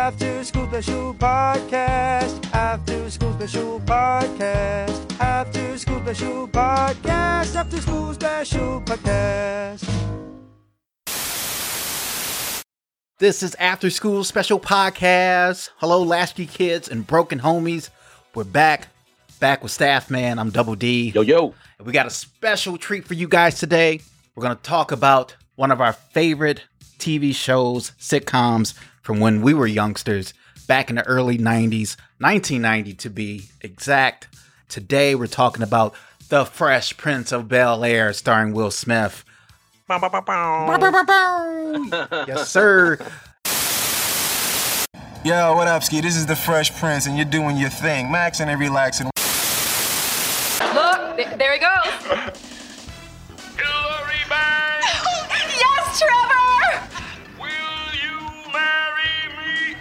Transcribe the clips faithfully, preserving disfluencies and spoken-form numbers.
After School Special Podcast. After School Special Podcast. After School Special Podcast. After School Special Podcast. This is After School Special Podcast. Hello, Latchkey kids and broken homies. We're back. Back with Staff Man. I'm Double D. Yo, yo. And we got a special treat for you guys today. We're going to talk about one of our favorite T V shows, sitcoms from when we were youngsters back in the early nineties, nineteen ninety to be exact. Today we're talking about The Fresh Prince of Bel-Air starring Will Smith. Bow, bow, bow, bow. Bow, bow, bow, bow. Yes, sir. Yo, what up, Ski? This is The Fresh Prince, and you're doing your thing, maxing and relaxing. Look, th- there he goes. Hillary Banks! Yes, Trevor! Will you marry me?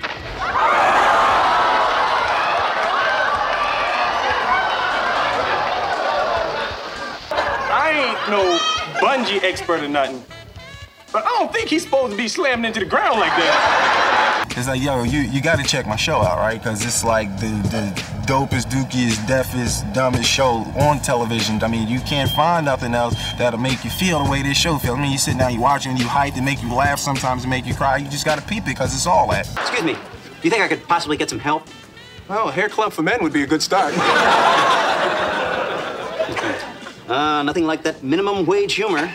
I ain't no bungee expert or nothing, but I don't think he's supposed to be slammed into the ground like that. It's like, yo, you, you gotta check my show out, right? Because it's like the, the dopest, dookiest, deafest, dumbest show on television. I mean, you can't find nothing else that'll make you feel the way this show feels. I mean, you sit down, you watch it, and you hype, and make you laugh, sometimes it make you cry. You just gotta peep it, because it's all that. Excuse me, do you think I could possibly get some help? Well, a hair club for men would be a good start. Uh, nothing like that minimum wage humor.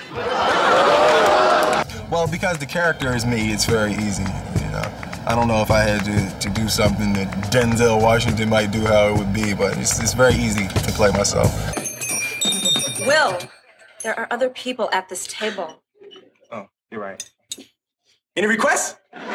Well, because the character is me, it's very easy, you know. I don't know if I had to, to do something that Denzel Washington might do, how it would be, but it's, it's very easy to play myself. Will, there are other people at this table. Oh, you're right. Any requests?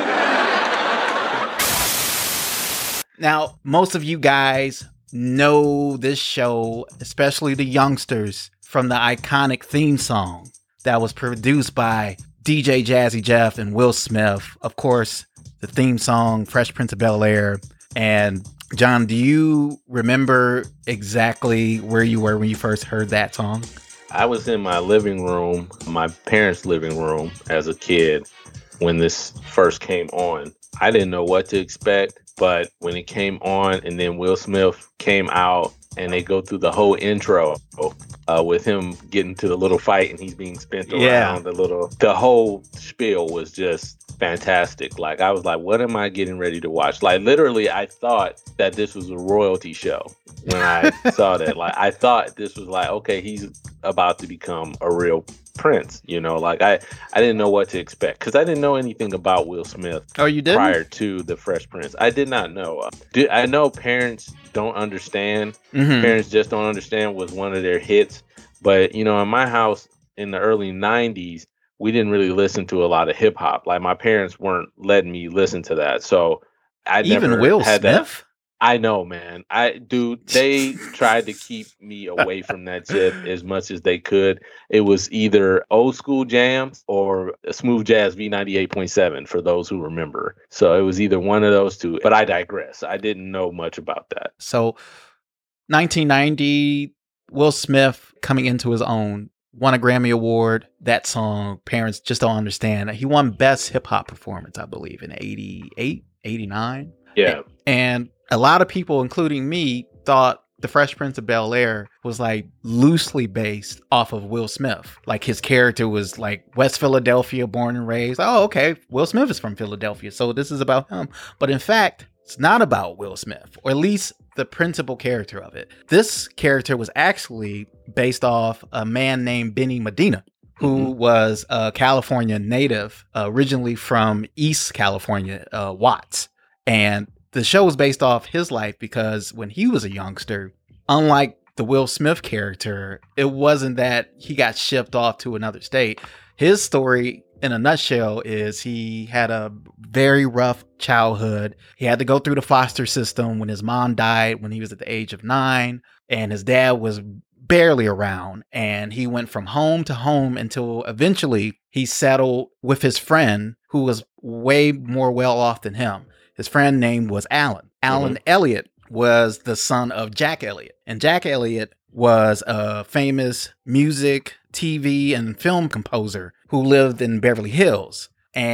Now, most of you guys know this show, especially the youngsters, from the iconic theme song that was produced by D J Jazzy Jeff and Will Smith. Of course, the theme song, Fresh Prince of Bel-Air. And John, do you remember exactly where you were when you first heard that song? I was in my living room, my parents' living room as a kid when this first came on. I didn't know what to expect, but when it came on and then Will Smith came out and they go through the whole intro uh, with him getting to the little fight and he's being spent around Yeah. the little, the whole spiel was just fantastic. Like, I was like, what am I getting ready to watch? Like, literally, I thought that this was a royalty show when I saw that. Like, I thought this was like, okay, he's about to become a real prince, you know, like I, I didn't know what to expect because I didn't know anything about Will Smith. Oh, you didn't? Prior to The Fresh Prince. I did not know. Uh, did, I know parents don't understand. Mm-hmm. Parents Just Don't Understand was one of their hits. But, you know, in my house in the early nineties, we didn't really listen to a lot of hip hop. Like, my parents weren't letting me listen to that. So I Even never Will had Smith? that. I know, man. I dude, they tried to keep me away from that shit as much as they could. It was either old school jams or Smooth Jazz V ninety-eight point seven for those who remember. So it was either one of those two. But I digress. I didn't know much about that. So nineteen ninety, Will Smith coming into his own, won a Grammy Award. That song, Parents Just Don't Understand. He won Best Hip Hop Performance, I believe, in eighty-eight, eighty-nine. Yeah. And a lot of people, including me, thought The Fresh Prince of Bel-Air was like loosely based off of Will Smith. Like, his character was like West Philadelphia, born and raised. Oh, okay. Will Smith is from Philadelphia, so this is about him. But in fact, it's not about Will Smith, or at least the principal character of it. This character was actually based off a man named Benny Medina, who mm-hmm. was a California native, uh, originally from East California, uh, Watts. And the show was based off his life because when he was a youngster, unlike the Will Smith character, it wasn't that he got shipped off to another state. His story, in a nutshell, is he had a very rough childhood. He had to go through the foster system when his mom died when he was at the age of nine, and his dad was barely around. And he went from home to home until eventually he settled with his friend who was way more well off than him. His friend name was Alan. Alan mm-hmm. Elliott was the son of Jack Elliott. And Jack Elliott was a famous music, T V, and film composer who lived in Beverly Hills. And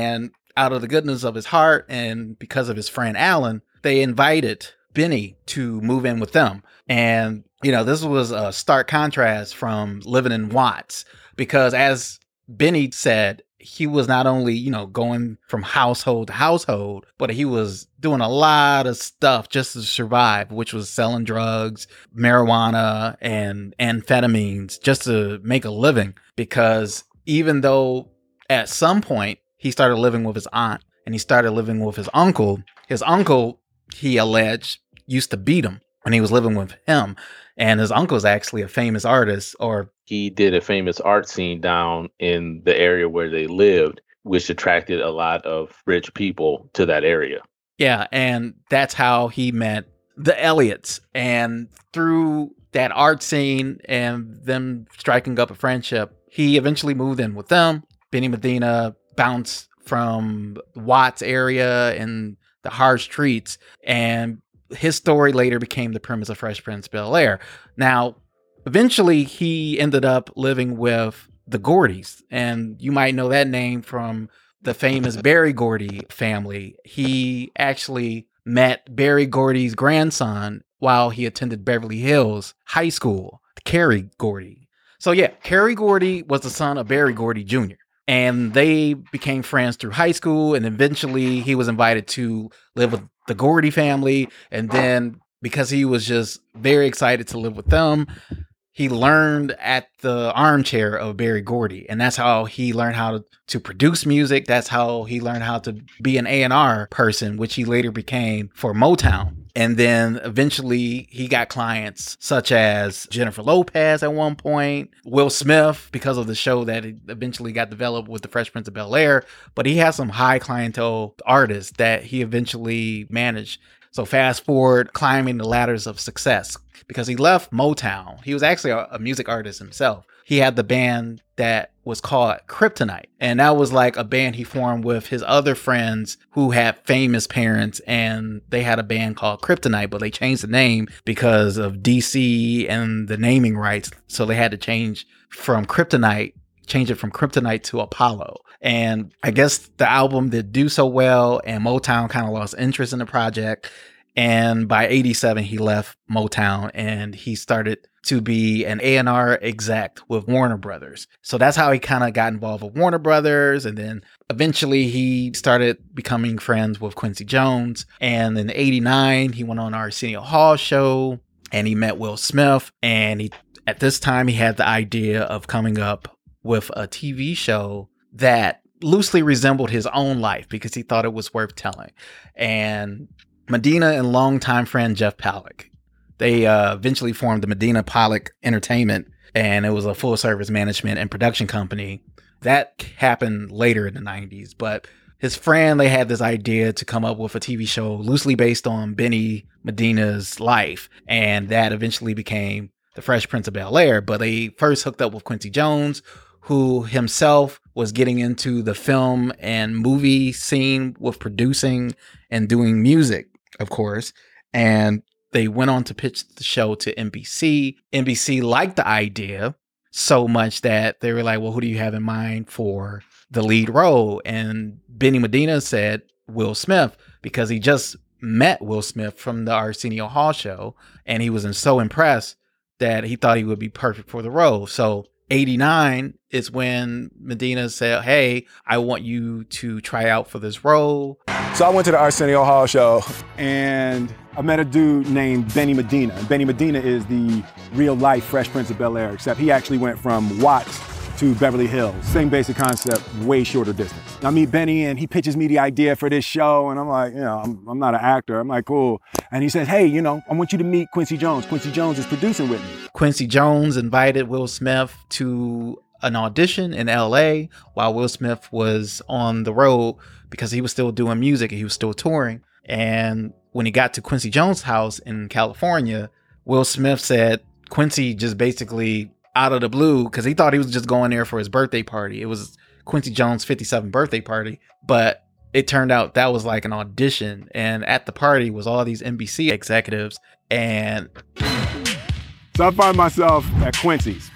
out of the goodness of his heart and because of his friend Alan, they invited Benny to move in with them. And, you know, this was a stark contrast from living in Watts, because as Benny said, he was not only, you know, going from household to household, but he was doing a lot of stuff just to survive, which was selling drugs, marijuana, and amphetamines just to make a living. Because even though at some point he started living with his aunt and he started living with his uncle, his uncle, he alleged, used to beat him when he was living with him. And his uncle is actually a famous artist, or he did a famous art scene down in the area where they lived, which attracted a lot of rich people to that area. Yeah, and that's how he met the Elliots. And through that art scene and them striking up a friendship, he eventually moved in with them. Benny Medina bounced from Watts area and the hard streets, and his story later became the premise of Fresh Prince of Bel-Air. Now, eventually he ended up living with the Gordys, and you might know that name from the famous Berry Gordy family. He actually met Berry Gordy's grandson while he attended Beverly Hills High School, Kerry Gordy. So yeah, Kerry Gordy was the son of Berry Gordy Junior And they became friends through high school, and eventually he was invited to live with the Gordy family. And then because he was just very excited to live with them, he learned at the armchair of Berry Gordy. And that's how he learned how to, to produce music. That's how he learned how to be an A and R person, which he later became for Motown. And then eventually he got clients such as Jennifer Lopez at one point, Will Smith, because of the show that eventually got developed with the Fresh Prince of Bel-Air. But he has some high clientele artists that he eventually managed. So fast forward, climbing the ladders of success, because he left Motown. He was actually a, a music artist himself. He had the band that was called Kryptonite. And that was like a band he formed with his other friends who had famous parents. And they had a band called Kryptonite, but they changed the name because of D C and the naming rights. So they had to change from Kryptonite, change it from Kryptonite to Apollo. And I guess the album did do so well, and Motown kind of lost interest in the project. And by eighty-seven, he left Motown and he started to be an A and R exec with Warner Brothers. So that's how he kind of got involved with Warner Brothers. And then eventually he started becoming friends with Quincy Jones. And in eighty-nine, he went on Arsenio Hall show and he met Will Smith. And he, at this time, he had the idea of coming up with a T V show that loosely resembled his own life because he thought it was worth telling. And Medina and longtime friend Jeff Pollack, they uh, eventually formed the Medina Pollack Entertainment, and it was a full service management and production company. That happened later in the nineties, but his friend, they had this idea to come up with a T V show loosely based on Benny Medina's life, and that eventually became the Fresh Prince of Bel-Air. But they first hooked up with Quincy Jones, who himself was getting into the film and movie scene with producing and doing music, of course. And they went on to pitch the show to N B C. N B C liked the idea so much that they were like, well, who do you have in mind for the lead role? And Benny Medina said Will Smith, because he just met Will Smith from the Arsenio Hall show. And he was so impressed that he thought he would be perfect for the role. So eighty-nine is when Medina said, hey, I want you to try out for this role. So I went to the Arsenio Hall show and I met a dude named Benny Medina. And Benny Medina is the real life Fresh Prince of Bel-Air, except he actually went from Watts to Beverly Hills. Same basic concept, way shorter distance. I meet Benny and he pitches me the idea for this show and I'm like, you know, I'm, I'm not an actor. I'm like, cool. And he says, hey, you know, I want you to meet Quincy Jones. Quincy Jones is producing with me. Quincy Jones invited Will Smith to an audition in L A while Will Smith was on the road because he was still doing music and he was still touring. And when he got to Quincy Jones' house in California, Will Smith said Quincy just basically out of the blue, because he thought he was just going there for his birthday party. It was Quincy Jones' fifty-seventh birthday party, but it turned out that was like an audition. And at the party was all these N B C executives. And so I find myself at Quincy's.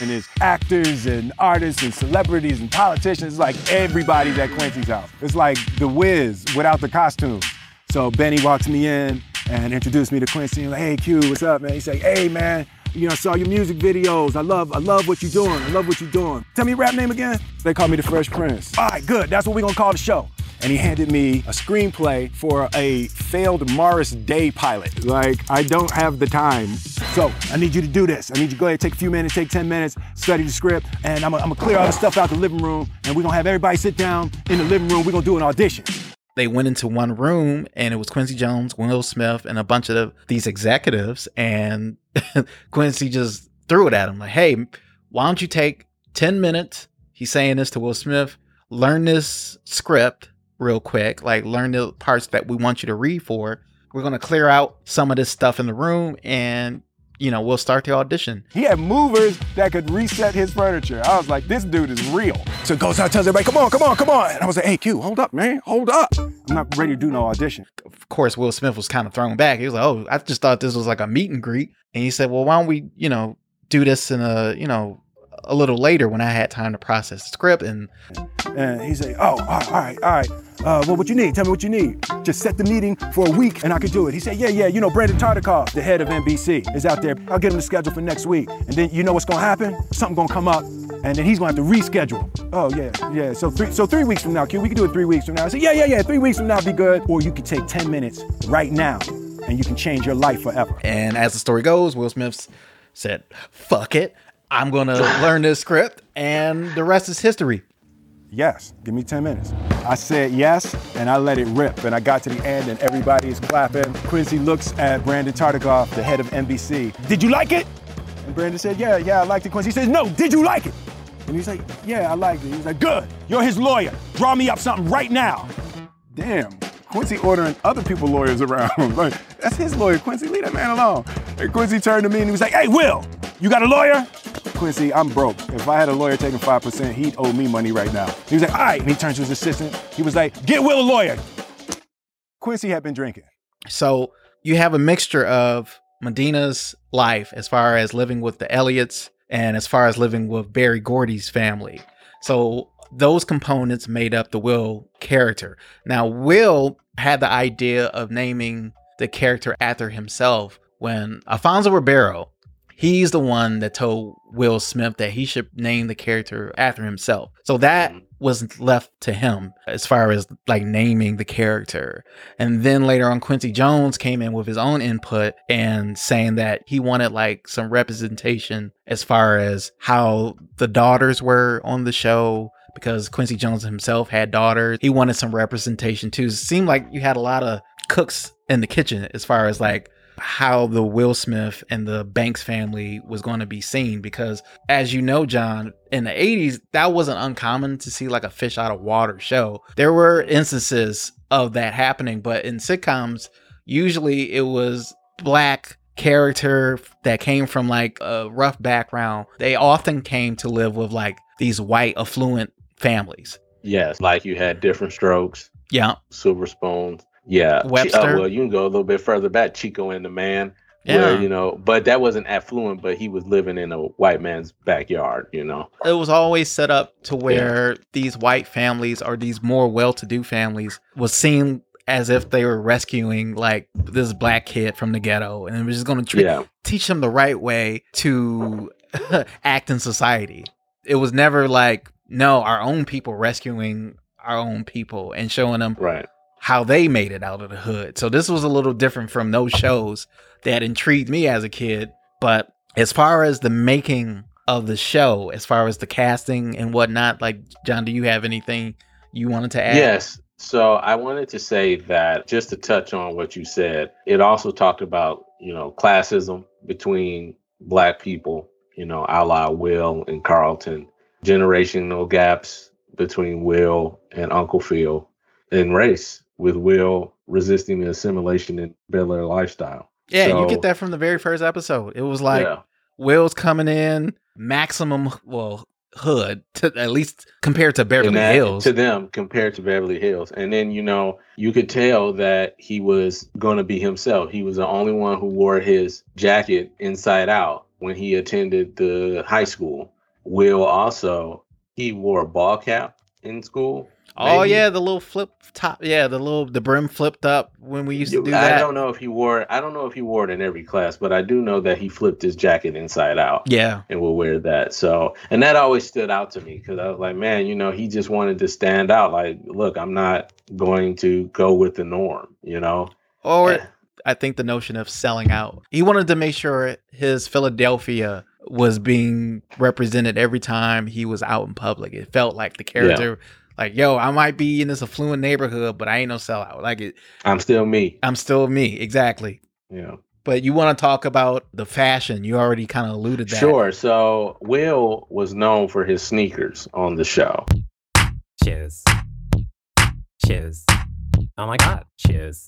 And there's actors and artists and celebrities and politicians. It's like everybody's at Quincy's house. It's like The Wiz without the costume. So Benny walks me in and introduced me to Quincy. And like, hey, Q, what's up, man? He's like, hey, man, you know, I saw your music videos. I love, I love what you're doing. I love what you're doing. Tell me your rap name again. They call me the Fresh Prince. All right, good. That's what we're gonna call the show. And he handed me a screenplay for a failed Morris Day pilot. Like, I don't have the time. So I need you to do this. I need you to go ahead, take a few minutes, take ten minutes, study the script, and I'm gonna clear all the stuff out the living room, and we're gonna have everybody sit down in the living room. We're gonna do an audition. They went into one room, and it was Quincy Jones, Will Smith, and a bunch of these executives, and Quincy just threw it at him like, hey, why don't you take ten minutes? He's saying this to Will Smith, learn this script real quick, like learn the parts that we want you to read for. We're going to clear out some of this stuff in the room, and, you know, we'll start the audition. He had movers that could reset his furniture. I was like, this dude is real. So he goes out and tells everybody, come on, come on, come on. And I was like, hey, Q, hold up, man, hold up. I'm not ready to do no audition. Of course, Will Smith was kind of thrown back. He was like, oh, I just thought this was like a meet and greet. And he said, well, why don't we, you know, do this in a, you know, a little later when I had time to process the script. And and he's like, oh, all right, all right. Uh, well, what you need? Tell me what you need. Just set the meeting for a week and I could do it. He said, yeah, yeah, you know, Brandon Tartikoff, the head of N B C, is out there. I'll get him the schedule for next week. And then you know what's gonna happen? Something gonna come up and then he's gonna have to reschedule. Oh, yeah, yeah. So three, so three weeks from now, Q, we can do it three weeks from now. I said, yeah, yeah, yeah, three weeks from now be good. Or you could take ten minutes right now and you can change your life forever. And as the story goes, Will Smith said, fuck it. I'm going to learn this script, and the rest is history. Yes, give me ten minutes. I said yes, and I let it rip. And I got to the end, and everybody is clapping. Quincy looks at Brandon Tartikoff, the head of N B C. Did you like it? And Brandon said, yeah, yeah, I liked it. Quincy says, no, did you like it? And he's like, yeah, I liked it. He's like, good, you're his lawyer. Draw me up something right now. Damn, Quincy ordering other people lawyers around. Like, that's his lawyer, Quincy, leave that man alone. And Quincy turned to me and he was like, hey, Will, you got a lawyer? Quincy, I'm broke. If I had a lawyer taking five percent, he'd owe me money right now. He was like, all right. And he turned to his assistant. He was like, get Will a lawyer. Quincy had been drinking. So you have a mixture of Medina's life as far as living with the Elliots and as far as living with Berry Gordy's family. So those components made up the Will character. Now, Will had the idea of naming the character after himself when Alfonso Ribeiro, he's the one that told Will Smith that he should name the character after himself. So that was left to him as far as like naming the character. And then later on, Quincy Jones came in with his own input and saying that he wanted like some representation as far as how the daughters were on the show, because Quincy Jones himself had daughters. He wanted some representation too. It seemed like you had a lot of cooks in the kitchen as far as like how the Will Smith and the Banks family was going to be seen, because as you know, John, in the eighties, that wasn't uncommon to see like a fish out of water show. There were instances of that happening, but in sitcoms, usually it was black character that came from like a rough background. They often came to live with like these white affluent families. Yes, like you had Different Strokes. Yeah. Silver Spoons. Yeah. Webster. Uh, well, you can go a little bit further back. Chico and the Man. Yeah. Where, you know, but that wasn't affluent, but he was living in a white man's backyard, you know. It was always set up to where yeah. these white families or these more well-to-do families was seen as if they were rescuing like this black kid from the ghetto, and it was just going to treat, yeah. teach them the right way to act in society. It was never like, no, our own people rescuing our own people and showing them right. how they made it out of the hood. So this was a little different from those shows that intrigued me as a kid. But as far as the making of the show, as far as the casting and whatnot, like, John, do you have anything you wanted to add? Yes. So I wanted to say that, just to touch on what you said, it also talked about, you know, classism between black people, you know, a la Will and Carlton, generational gaps between Will and Uncle Phil, and race, with Will resisting the assimilation and Bel Air lifestyle. Yeah, so, you get that from the very first episode. It was like yeah. Will's coming in, maximum, well, hood, to, at least compared to Beverly that, Hills. To them, compared to Beverly Hills. And then, you know, you could tell that he was going to be himself. He was the only one who wore his jacket inside out. when he attended the high school. Will also, he wore a ball cap in school. Oh maybe. yeah, the little flip top. Yeah, the little the brim flipped up when we used to do I that. I don't know if he wore. I don't know if he wore it in every class, but I do know that he flipped his jacket inside out. Yeah, and will wear that. So, and that always stood out to me because I was like, man, you know, he just wanted to stand out. Like, look, I'm not going to go with the norm, you know. Or and, I think the notion of selling out. He wanted to make sure his Philadelphia was being represented every time he was out in public. It felt like the character. Yeah. Like, yo, I might be in this affluent neighborhood, but I ain't no sellout. Like, it, I'm still me. I'm still me. Exactly. Yeah. But you want to talk about the fashion. You already kind of alluded that. Sure. So Will was known for his sneakers on the show. Cheers. Cheers. Oh my God. Cheers.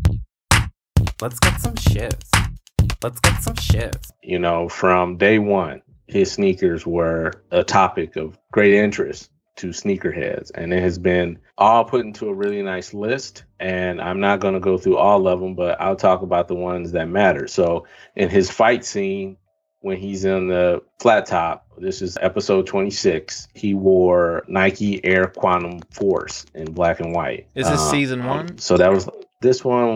Let's get some shoes. Let's get some shoes. You know, from day one, his sneakers were a topic of great interest to sneakerheads, and it has been all put into a really nice list, and I'm not going to go through all of them, but I'll talk about the ones that matter. So in his fight scene, when he's in the flat top, this is episode twenty-six, he wore Nike Air Quantum Force in black and white. Is this um, season one? So that was, this one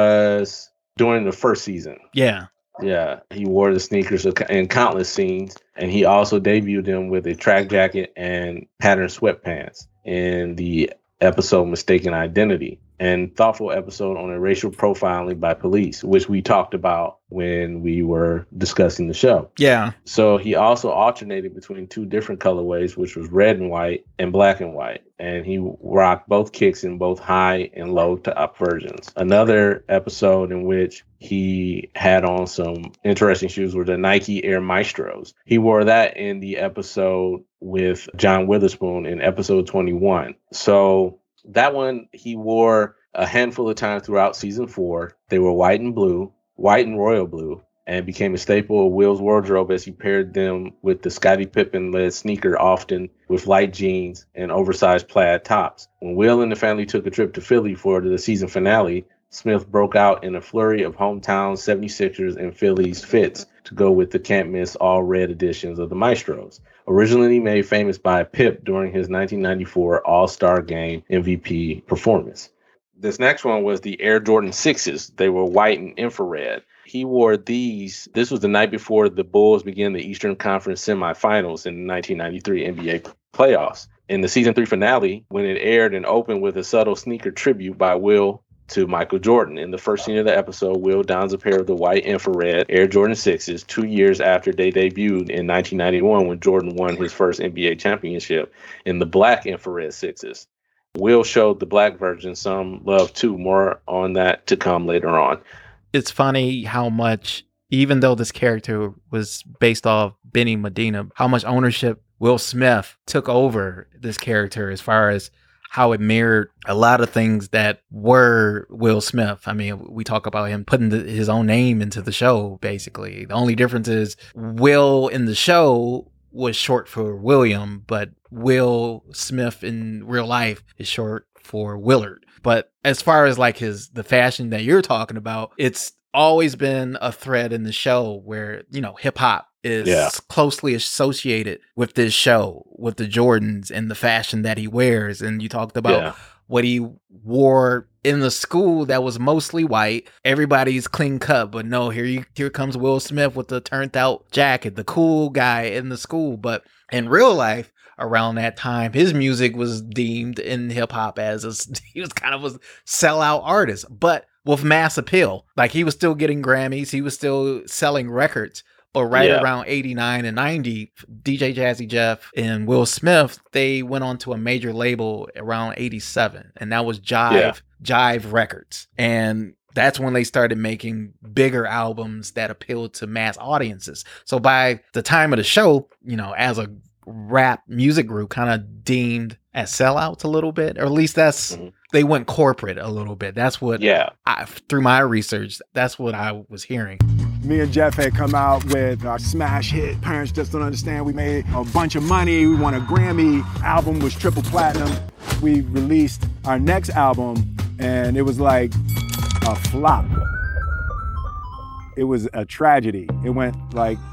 was during the first season. Yeah. Yeah, he wore the sneakers in countless scenes, and he also debuted them with a track jacket and patterned sweatpants in the episode Mistaken Identity, and thoughtful episode on a racial profiling by police, which we talked about when we were discussing the show. Yeah. So he also alternated between two different colorways, which was red and white and black and white. And he rocked both kicks in both high and low top versions. Another episode in which he had on some interesting shoes were the Nike Air Maestros. He wore that in the episode with John Witherspoon in episode twenty-one. So that one he wore a handful of times throughout season four. They were white and blue, white and royal blue, and became a staple of Will's wardrobe as he paired them with the Scottie Pippen-led sneaker, often with light jeans and oversized plaid tops. When Will and the family took a trip to Philly for the season finale, Smith broke out in a flurry of hometown seventy-sixers and Phillies fits to go with the can't-miss all-red editions of the Maestros, originally made famous by Pip during his nineteen ninety-four All-Star Game M V P performance. This next one was the Air Jordan sixes. They were white and infrared. He wore these. This was the night before the Bulls began the Eastern Conference semifinals in the nineteen ninety-three N B A playoffs. In the season three finale, when it aired and opened with a subtle sneaker tribute by Will to Michael Jordan. In the first scene of the episode, Will dons a pair of the white infrared Air Jordan sixes two years after they debuted in nineteen ninety-one when Jordan won his first N B A championship in the black infrared sixes. Will showed the black version some love too. More on that to come later on. It's funny how much, even though this character was based off Benny Medina, how much ownership Will Smith took over this character as far as how it mirrored a lot of things that were Will Smith. I mean, we talk about him putting the, his own name into the show, basically. The only difference is Will in the show was short for William, but Will Smith in real life is short for Willard. But as far as like his, the fashion that you're talking about, it's always been a thread in the show where, you know, hip hop is yeah. closely associated with this show, with the Jordans and the fashion that he wears. And you talked about yeah. what he wore in the school that was mostly white. Everybody's clean cut, but no, here you, here comes Will Smith with the turned out jacket, the cool guy in the school. But in real life, around that time, his music was deemed in hip hop as a, he was kind of a sellout artist, but with mass appeal. Like he was still getting Grammys, he was still selling records. But right yeah. around eighty-nine and ninety, D J Jazzy Jeff and Will Smith, they went on to a major label around eighty-seven, and that was Jive yeah. Jive Records. And that's when they started making bigger albums that appealed to mass audiences. So by the time of the show, you know, as a rap music group, kind of deemed as sellouts a little bit, or at least that's mm-hmm. they went corporate a little bit. That's what yeah I, through my research, that's what I was hearing. Me and Jeff had come out with our smash hit, Parents Just Don't Understand. We made a bunch of money. We won a Grammy. Album was triple platinum. We released our next album, and it was like a flop. It was a tragedy. It went like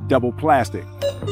Double Plastic.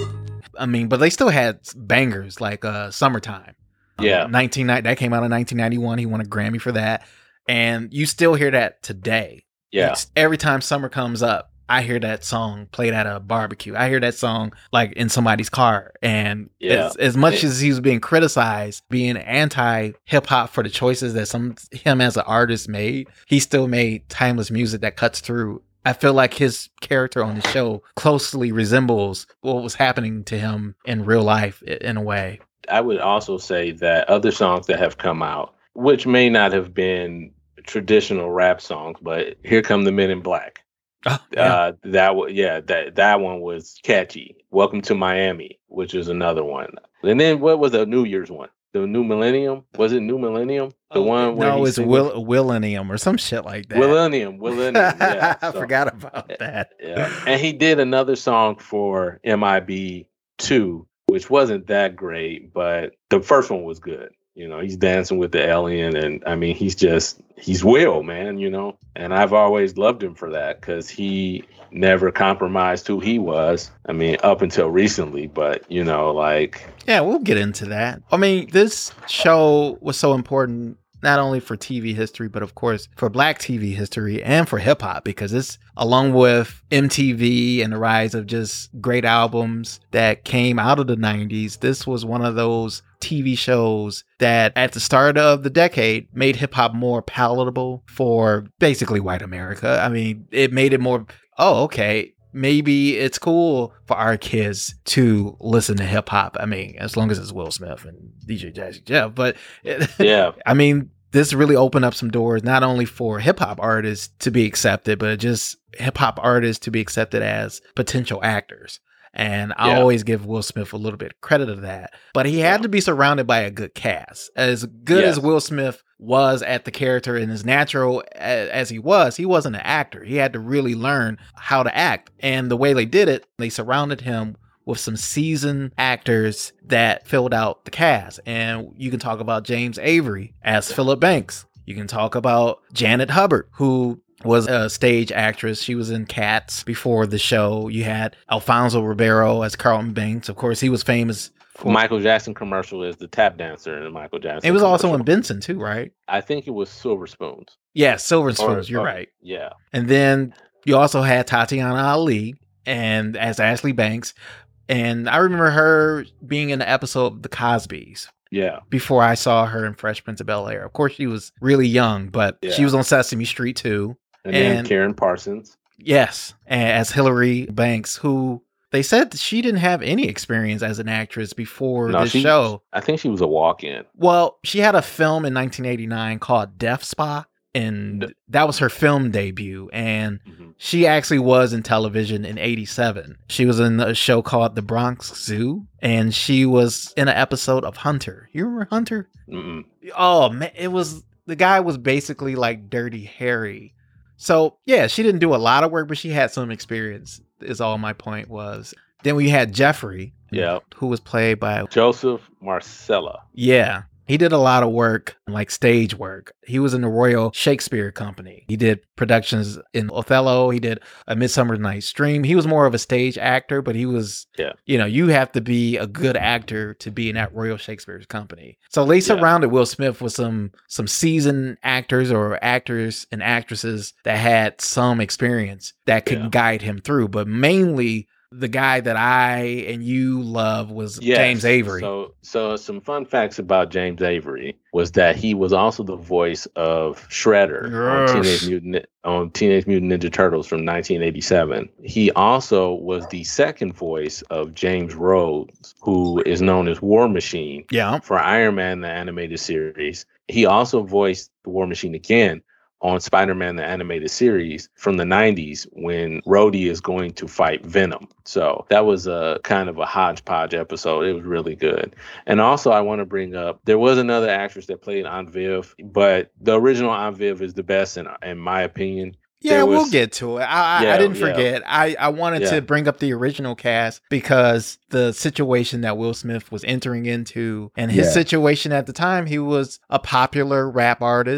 I mean, but they still had bangers like uh, Summertime. Yeah. Um, nineteen ninety that came out in nineteen ninety-one. He won a Grammy for that. And you still hear that today. Yeah. It's, every time summer comes up, I hear that song played at a barbecue. I hear that song like in somebody's car. And Yeah. as, as much as he was being criticized, being anti hip hop for the choices that some him as an artist made, he still made timeless music that cuts through. I feel like his character on the show closely resembles what was happening to him in real life in a way. I would also say that other songs that have come out, which may not have been traditional rap songs, but Here Come the Men in Black. Oh, yeah. Uh, that was yeah, that that one was catchy. Welcome to Miami, which is another one. And then what was the New Year's one? The New Millennium? Was it New Millennium? The oh, one where no, he it's singing- Will Willennium or some shit like that. Millennium, Millennium. Yeah, I so- forgot about that. Yeah, and he did another song for M I B two, which wasn't that great, but the first one was good. You know, he's dancing with the alien, and I mean, he's just he's Will, man. You know, and I've always loved him for that because he never compromised who he was. I mean, up until recently, but you know, like Yeah, we'll get into that. I mean, this show was so important not only for T V history, but of course for Black T V history and for hip hop, because it's along with M T V and the rise of just great albums that came out of the nineties. This was one of those T V shows that at the start of the decade made hip hop more palatable for basically white America. I mean, it made it more, oh, okay, maybe it's cool for our kids to listen to hip hop. I mean, as long as it's Will Smith and D J Jazzy Jeff, but yeah, I mean, this really opened up some doors, not only for hip hop artists to be accepted, but just hip hop artists to be accepted as potential actors. And I Yeah. always give Will Smith a little bit of credit of that. But he had to be surrounded by a good cast. As good Yes. as Will Smith was at the character and as natural as, as he was, he wasn't an actor. He had to really learn how to act. And the way they did it, they surrounded him with some seasoned actors that filled out the cast. And you can talk about James Avery as Philip Banks. You can talk about Janet Hubbard, who was a stage actress. She was in Cats before the show. You had Alfonso Ribeiro as Carlton Banks. Of course, he was famous for Michael Jackson commercial is the tap dancer in the Michael Jackson. It was also in commercial. Benson too, right? I think it was Silver Spoons. Yeah, Silver Or- Spoons. You're or- right. Yeah. And then you also had Tatiana Ali and as Ashley Banks. And I remember her being in the episode of The Cosbys Yeah. before I saw her in Fresh Prince of Bel-Air. Of course, she was really young, but Yeah. she was on Sesame Street too. And, then And- Karen Parsons. Yes, as Hillary Banks, who they said she didn't have any experience as an actress before No, this she- show. I think she was a walk-in. Well, she had a film in nineteen eighty-nine called Death Spa, and that was her film debut. And Mhm. she actually was in television in eighty-seven. She was in a show called The Bronx Zoo, and she was in an episode of Hunter. You remember Hunter? Mm-mm. Oh, man, it was, the guy was basically like Dirty Harry. So, yeah, she didn't do a lot of work, but she had some experience, is all my point was. Then we had Jeffrey, Yeah. who was played by, Joseph Marcella. yeah, he did a lot of work, like stage work. He was in the Royal Shakespeare Company. He did productions in Othello. He did A Midsummer Night's Dream. He was more of a stage actor, but he was, Yeah. you know, you have to be a good actor to be in that Royal Shakespeare Company. So they surrounded Will Smith with some some seasoned actors or actors and actresses that had some experience that could Yeah. guide him through. But mainly the guy that I and you love was Yes. James Avery. So, so some fun facts about James Avery was that he was also the voice of Shredder on Yes. Teenage Mutant on Teenage Mutant Ninja Turtles from nineteen eighty-seven. He also was the second voice of James Rhodes, who is known as War Machine Yeah. for Iron Man the animated series. He also voiced the War Machine again on Spider-Man the animated series from the nineties when Rhodey is going to fight Venom. So that was a kind of a hodgepodge episode. It was really good. And also I want to bring up, there was another actress that played Aunt Viv, but the original Aunt Viv is the best in, in my opinion. Yeah, There we'll was- get to it. I, I, Yeah, I didn't yeah. forget. I, I wanted Yeah. to bring up the original cast because the situation that Will Smith was entering into and his Yeah. situation at the time, he was a popular rap artist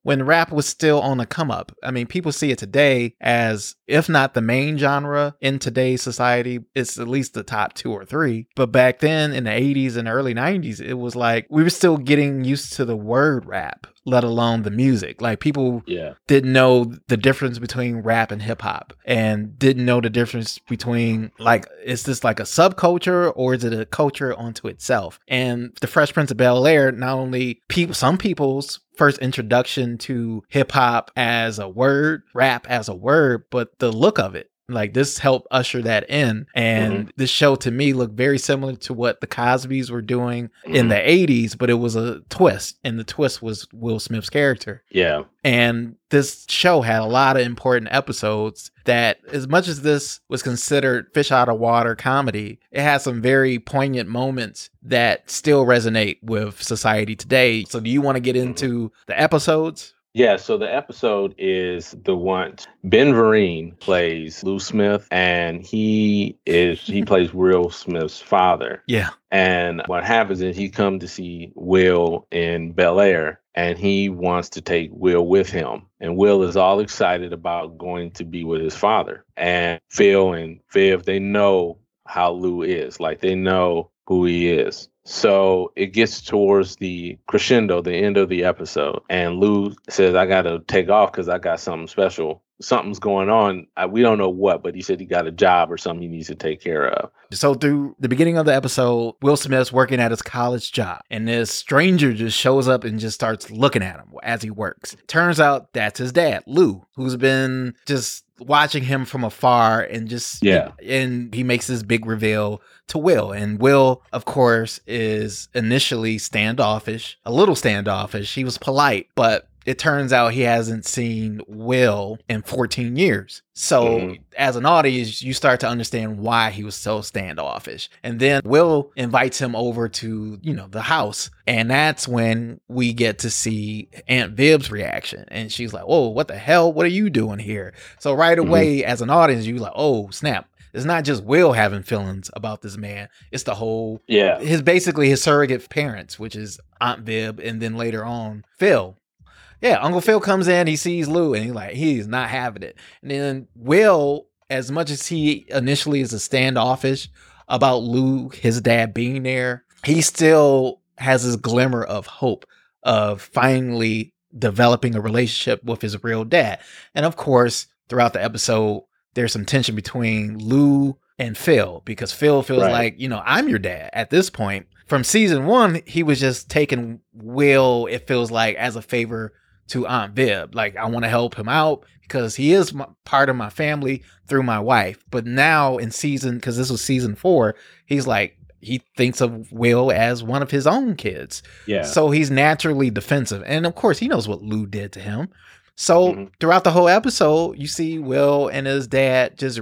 when rap was still on the come up. I mean, people see it today as, if not the main genre in today's society, it's at least the top two or three. But back then in the eighties and early nineties, it was like we were still getting used to the word rap, let alone the music. Like people yeah. didn't know the difference between rap and hip hop, and didn't know the difference between, like, is this like a subculture or is it a culture onto itself? And the Fresh Prince of Bel-Air, not only people, some people's first introduction to hip hop as a word, rap as a word, but the look of it. Like, this helped usher that in. And mm-hmm. this show to me looked very similar to what the Cosbys were doing mm-hmm. in the eighties, but it was a twist. And the twist was Will Smith's character. Yeah. And this show had a lot of important episodes that, as much as this was considered fish out of water comedy, it had some very poignant moments that still resonate with society today. So do you want to get into mm-hmm. the episodes? Yeah, so the episode is the one. Ben Vereen plays Lou Smith, and he is he plays Will Smith's father. Yeah. And what happens is he comes to see Will in Bel-Air, and he wants to take Will with him. And Will is all excited about going to be with his father. And Phil and Viv, they know how Lou is. Like, they know who he is. So it gets towards the crescendo, the end of the episode, and Lou says, I got to take off because I got something special. Something's going on. I, we don't know what, but he said he got a job or something he needs to take care of. So through the beginning of the episode, Will Smith's working at his college job, and this stranger just shows up and just starts looking at him as he works. Turns out that's his dad, Lou, who's been just watching him from afar, and just yeah and he makes this big reveal to Will. And Will, of course, is initially standoffish, a little standoffish. He was polite, but it turns out he hasn't seen Will in fourteen years. So mm-hmm. as an audience, you start to understand why he was so standoffish. And then Will invites him over to, you know, the house. And that's when we get to see Aunt Viv's reaction. And she's like, oh, what the hell? What are you doing here? So right away, mm-hmm. as an audience, you're like, oh, snap. It's not just Will having feelings about this man. It's the whole, yeah, his basically his surrogate parents, which is Aunt Viv, and then later on, Phil. Yeah, Uncle Phil comes in, he sees Lou, and he's like, he's not having it. And then Will, as much as he initially is a standoffish about Lou, his dad, being there, he still has this glimmer of hope of finally developing a relationship with his real dad. And of course, throughout the episode, there's some tension between Lou and Phil, because Phil feels right. like, you know, I'm your dad at this point. From season one, he was just taking Will, it feels like, as a favor to Aunt Viv. Like, I want to help him out because he is my, part of my family through my wife. But now in season, because this was season four, he's like, he thinks of Will as one of his own kids. Yeah. So he's naturally defensive. And of course, he knows what Lou did to him. So mm-hmm. throughout the whole episode, you see Will and his dad just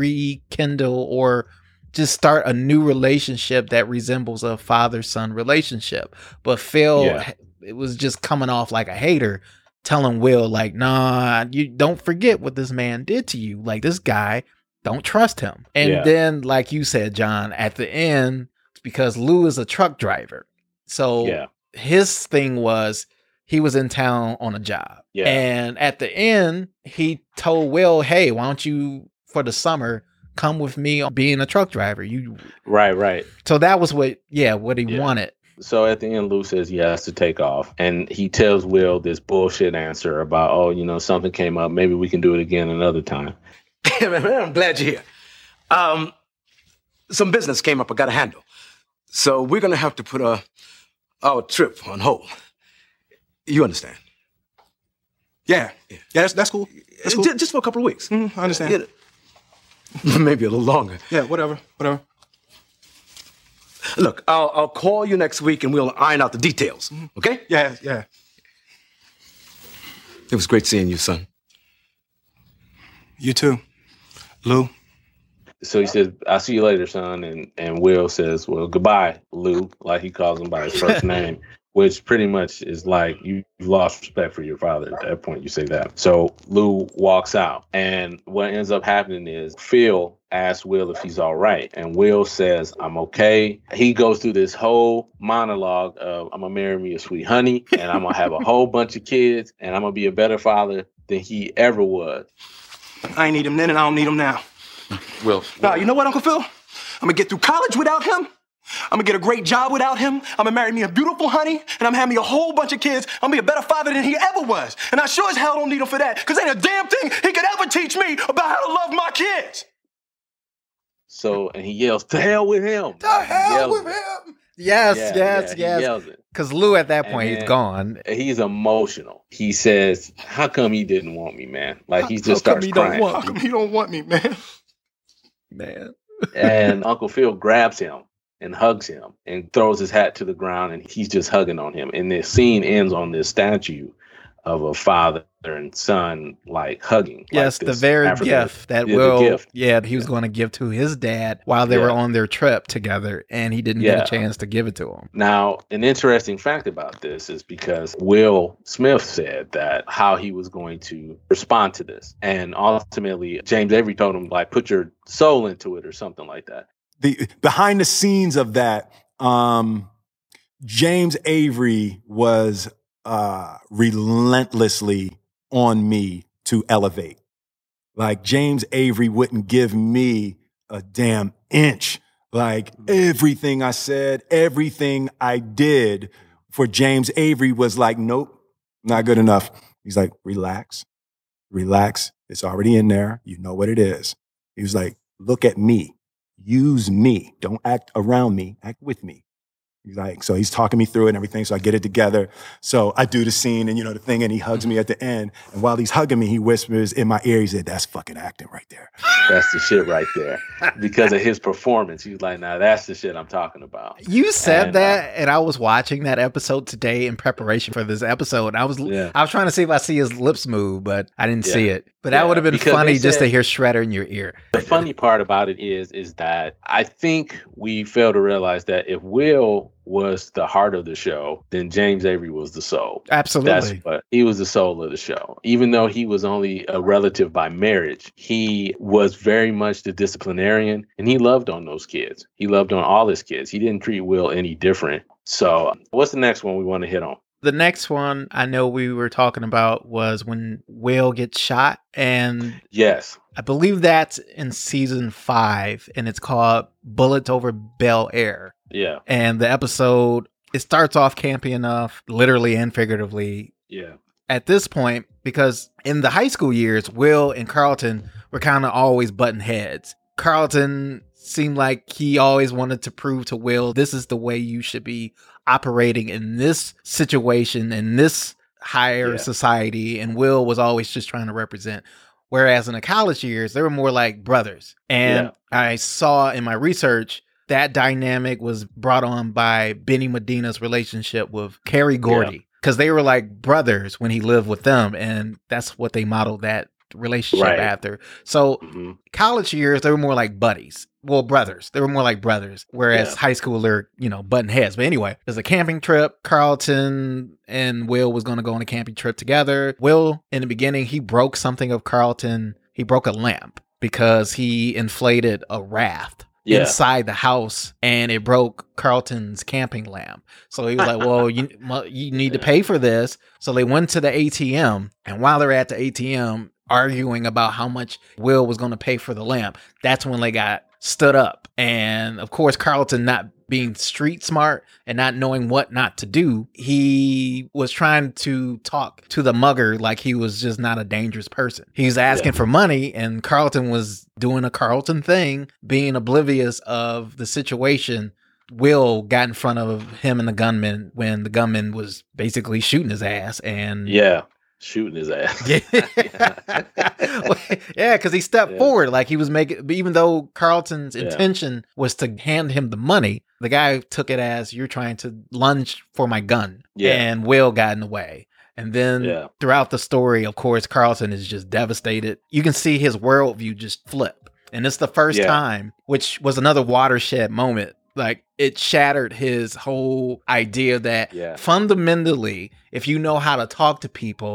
rekindle or just start a new relationship that resembles a father-son relationship. But Phil, yeah. it was just coming off like a hater, telling Will, like, nah, you don't forget what this man did to you. Like, this guy, don't trust him. And yeah. then, like you said, John, at the end, because Lou is a truck driver. So yeah. his thing was, he was in town on a job. Yeah. And at the end, he told Will, hey, why don't you, for the summer, come with me on being a truck driver? You Right, right. So that was what, yeah, what he yeah. wanted. So at the end, Lou says he has to take off. And he tells Will this bullshit answer about, oh, you know, something came up. Maybe we can do it again another time. I'm glad you're here. Um, some business came up I got to handle. So we're going to have to put a, our trip on hold. You understand? Yeah. Yeah, yeah that's, that's cool. That's cool. Just, just for a couple of weeks. Mm, I understand. Yeah. Maybe a little longer. Yeah, whatever, whatever. Look, I'll, I'll call you next week and we'll iron out the details, okay? Yeah, yeah. It was great seeing you, son. You too, Lou. So he says, I'll see you later, son. And, and Will says, well, goodbye, Lou, like he calls him by his first name, which pretty much is like you've lost respect for your father. At that point, you say that. So Lou walks out. And what ends up happening is Phil asks Will if he's all right. And Will says, I'm okay. He goes through this whole monologue of, I'm going to marry me a sweet honey, and I'm going to have a whole bunch of kids, and I'm going to be a better father than he ever was. I ain't need him then, and I don't need him now. Will. Now, you know what, Uncle Phil? I'm going to get through college without him. I'm gonna get a great job without him. I'm gonna marry me a beautiful honey, and I'm gonna have me a whole bunch of kids. I'm gonna be a better father than he ever was. And I sure as hell don't need him for that, because ain't a damn thing he could ever teach me about how to love my kids. So, and he yells, to hell with him. To hell with him. Yes, Yeah, yes, yeah, he yes. yells it. Because Lou at that And point, he's then gone. He's emotional. He says, how come he didn't want me, man? Like, he just How come starts he don't crying. want- How come he don't want me, man? Man. And Uncle Phil grabs him and hugs him and throws his hat to the ground, and he's just hugging on him. And the scene ends on this statue of a father and son, like, hugging. Yes, like the this very African- gift that yeah, the Will, gift. yeah, he was going to give to his dad while they were Yeah. on their trip together, and he didn't Yeah. get a chance to give it to him. Now, an interesting fact about this is because Will Smith said that how he was going to respond to this. And ultimately, James Avery told him, like, put your soul into it or something like that. The behind the scenes of that, um, James Avery was uh, relentlessly on me to elevate. Like, James Avery wouldn't give me a damn inch. Like, everything I said, everything I did for James Avery was like, nope, not good enough. He's like, relax, relax. It's already in there. You know what it is. He was like, look at me. Use me. Don't act around me. Act with me. He's like, so he's talking me through it and everything. So I get it together. So I do the scene and, you know, the thing, and he hugs me at the end. And while he's hugging me, he whispers in my ear, he said, that's fucking acting right there. That's the shit right there. Because of his performance, he's like, nah, that's the shit I'm talking about. You said And, uh, that, and I was watching that episode today in preparation for this episode. And I was, Yeah. I was trying to see if I see his lips move, but I didn't Yeah. see it. But Yeah, that would have been because funny they just to said- hear Shredder in your ear. The funny part about it is, is that I think we fail to realize that if Will was the heart of the show, then James Avery was the soul. Absolutely. That's what he was, the soul of the show. Even though he was only a relative by marriage, he was very much the disciplinarian, and he loved on those kids. He loved on all his kids. He didn't treat Will any different. So, what's the next one we want to hit on? The next one I know we were talking about was when Will gets shot, and Yes. I believe that's in season five, and it's called Bullets Over Bel Air. Yeah. And the episode, it starts off campy enough, literally and figuratively. Yeah. At this point, because in the high school years, Will and Carlton were kind of always button heads. Carlton seemed like he always wanted to prove to Will, this is the way you should be operating in this situation, in this higher Yeah. society. And Will was always just trying to represent. Whereas in the college years, they were more like brothers. And I saw in my research that dynamic was brought on by Benny Medina's relationship with Carrie Gordy. Because they were like brothers when he lived with them. And that's what they modeled that relationship Right. after. So Mm-hmm. college years, they were more like buddies. Well, brothers. They were more like brothers. Whereas Yeah. high school, they're, you know, button heads. But anyway, there's a camping trip. Carlton and Will was going to go on a camping trip together. Will, in the beginning, he broke something of Carlton. He broke a lamp because he inflated a raft Yeah. inside the house, and it broke Carlton's camping lamp. So he was like, well, you, well, you need to pay for this. So they went to the A T M, and while they're at the A T M arguing about how much Will was going to pay for the lamp, that's when they got stood up. And of course, Carlton, not being street smart and not knowing what not to do, he was trying to talk to the mugger like he was just not a dangerous person. He's asking Yeah. for money, and Carlton was doing a Carlton thing, being oblivious of the situation. Will got in front of him and the gunman when the gunman was basically shooting his ass. And Yeah. Shooting his ass. yeah, because he stepped Yeah. forward like he was making, even though Carlton's Yeah. intention was to hand him the money, the guy took it as, you're trying to lunge for my gun. Yeah. And Will got in the way. And then Yeah. throughout the story, of course, Carlton is just devastated. You can see his worldview just flip. And it's the first Yeah. time, which was another watershed moment. Like, it shattered his whole idea that Yeah. fundamentally, if you know how to talk to people,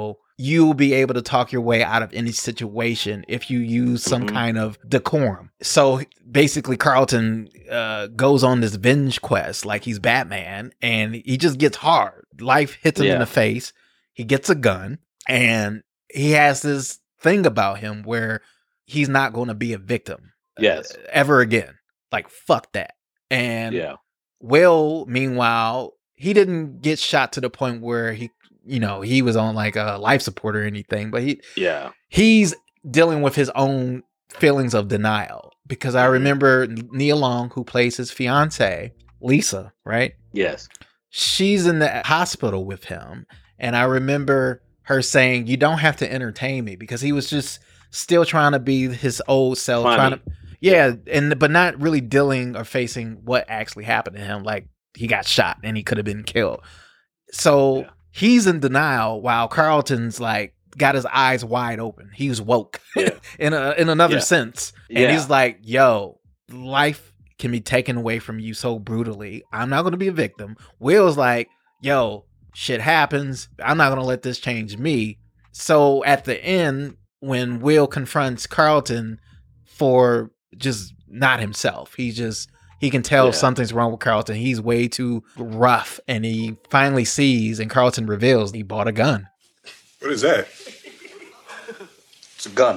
you'll be able to talk your way out of any situation if you use some Mhm. kind of decorum. So basically, Carlton uh, goes on this venge quest like he's Batman, and he just gets hard. Life hits him in Yeah. the face. He gets a gun, and he has this thing about him where he's not going to be a victim Yes. ever again. Like, fuck that. And Yeah. Will, meanwhile, he didn't get shot to the point where he, you know, he was on like a life support or anything, but he, Yeah. he's dealing with his own feelings of denial. Because I remember Nia Long, who plays his fiance, Lisa, right? Yes. She's in the hospital with him. And I remember her saying, you don't have to entertain me, because he was just still trying to be his old self, Funny. trying to, yeah, and but not really dealing or facing what actually happened to him. Like, he got shot and he could have been killed. So Yeah. he's in denial while Carlton's like got his eyes wide open. He's woke Yeah. in a, in another Yeah. sense. And Yeah. he's like, yo, life can be taken away from you so brutally. I'm not going to be a victim. Will's like, yo, shit happens. I'm not going to let this change me. So at the end, when Will confronts Carlton for just not himself, he just, he can tell Yeah. something's wrong with Carlton. He's way too rough. And he finally sees, and Carlton reveals he bought a gun. What is that? It's a gun.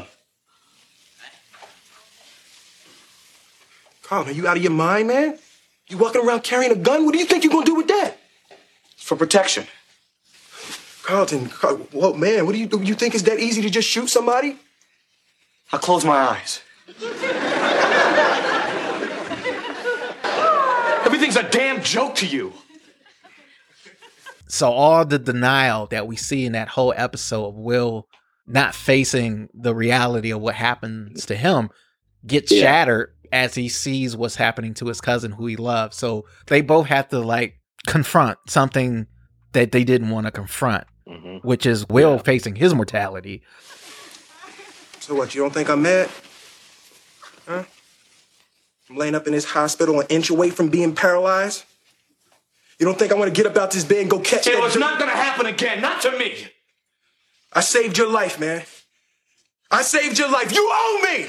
Carlton, are you out of your mind, man? You walking around carrying a gun? What do you think you're gonna do with that? It's for protection. Carlton, Car- well, man, what do you do? You think it's that easy to just shoot somebody? I'll close my eyes. Everything's a damn joke to you. So all the denial that we see in that whole episode of Will not facing the reality of what happens to him gets Yeah. shattered as he sees what's happening to his cousin who he loves. So they both have to like confront something that they didn't want to confront, Mhm. which is Will Yeah. facing his mortality. So what, you don't think I'm mad? Huh? I'm laying up in this hospital an inch away from being paralyzed? You don't think I want to get up out this bed and go catch It that was dirt? not gonna happen again, not to me. I saved your life, man. I saved your life. You owe me!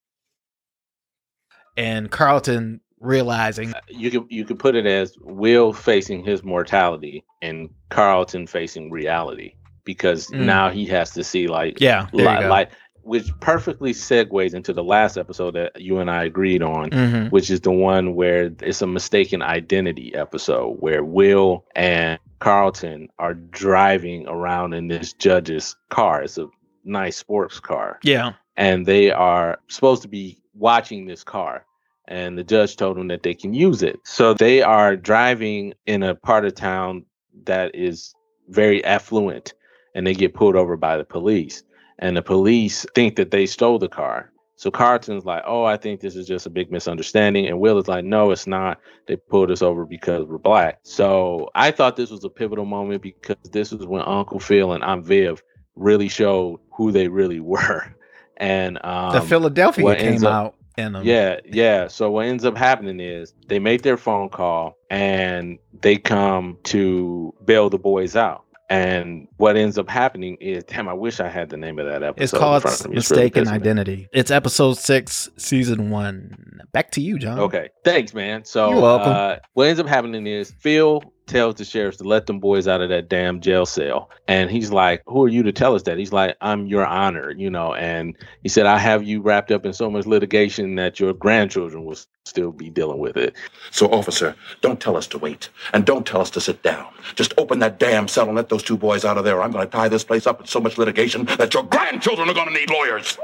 And Carlton realizing, You could you could put it as Will facing his mortality and Carlton facing reality, because Mm. now he has to see like yeah, there you li- go. like which perfectly segues into the last episode that you and I agreed on, Mhm. which is the one where it's a mistaken identity episode where Will and Carlton are driving around in this judge's car. It's a nice sports car. Yeah. And they are supposed to be watching this car. And the judge told them that they can use it. So they are driving in a part of town that is very affluent, and they get pulled over by the police. And the police think that they stole the car. So Carlton's like, oh, I think this is just a big misunderstanding. And Will is like, no, it's not. They pulled us over because we're black. So I thought this was a pivotal moment, because this was when Uncle Phil and Aunt Viv really showed who they really were. And um, The Philadelphia what came ends up- out in them. yeah, yeah. So what ends up happening is they make their phone call and they come to bail the boys out. And what ends up happening is, damn, I wish I had the name of that episode. It's in called front of me. It's really Mistaken pissing me. Identity. It's episode six, season one. Back to you, John. Okay, thanks, man. So You're welcome. Uh, what ends up happening is Phil tells the sheriffs to let them boys out of that damn jail cell. And he's like, who are you to tell us that? He's like, I'm your honor, you know. And he said, I have you wrapped up in so much litigation that your grandchildren will still be dealing with it. So, officer, don't tell us to wait. And don't tell us to sit down. Just open that damn cell and let those two boys out of there. I'm going to tie this place up with so much litigation that your grandchildren are going to need lawyers.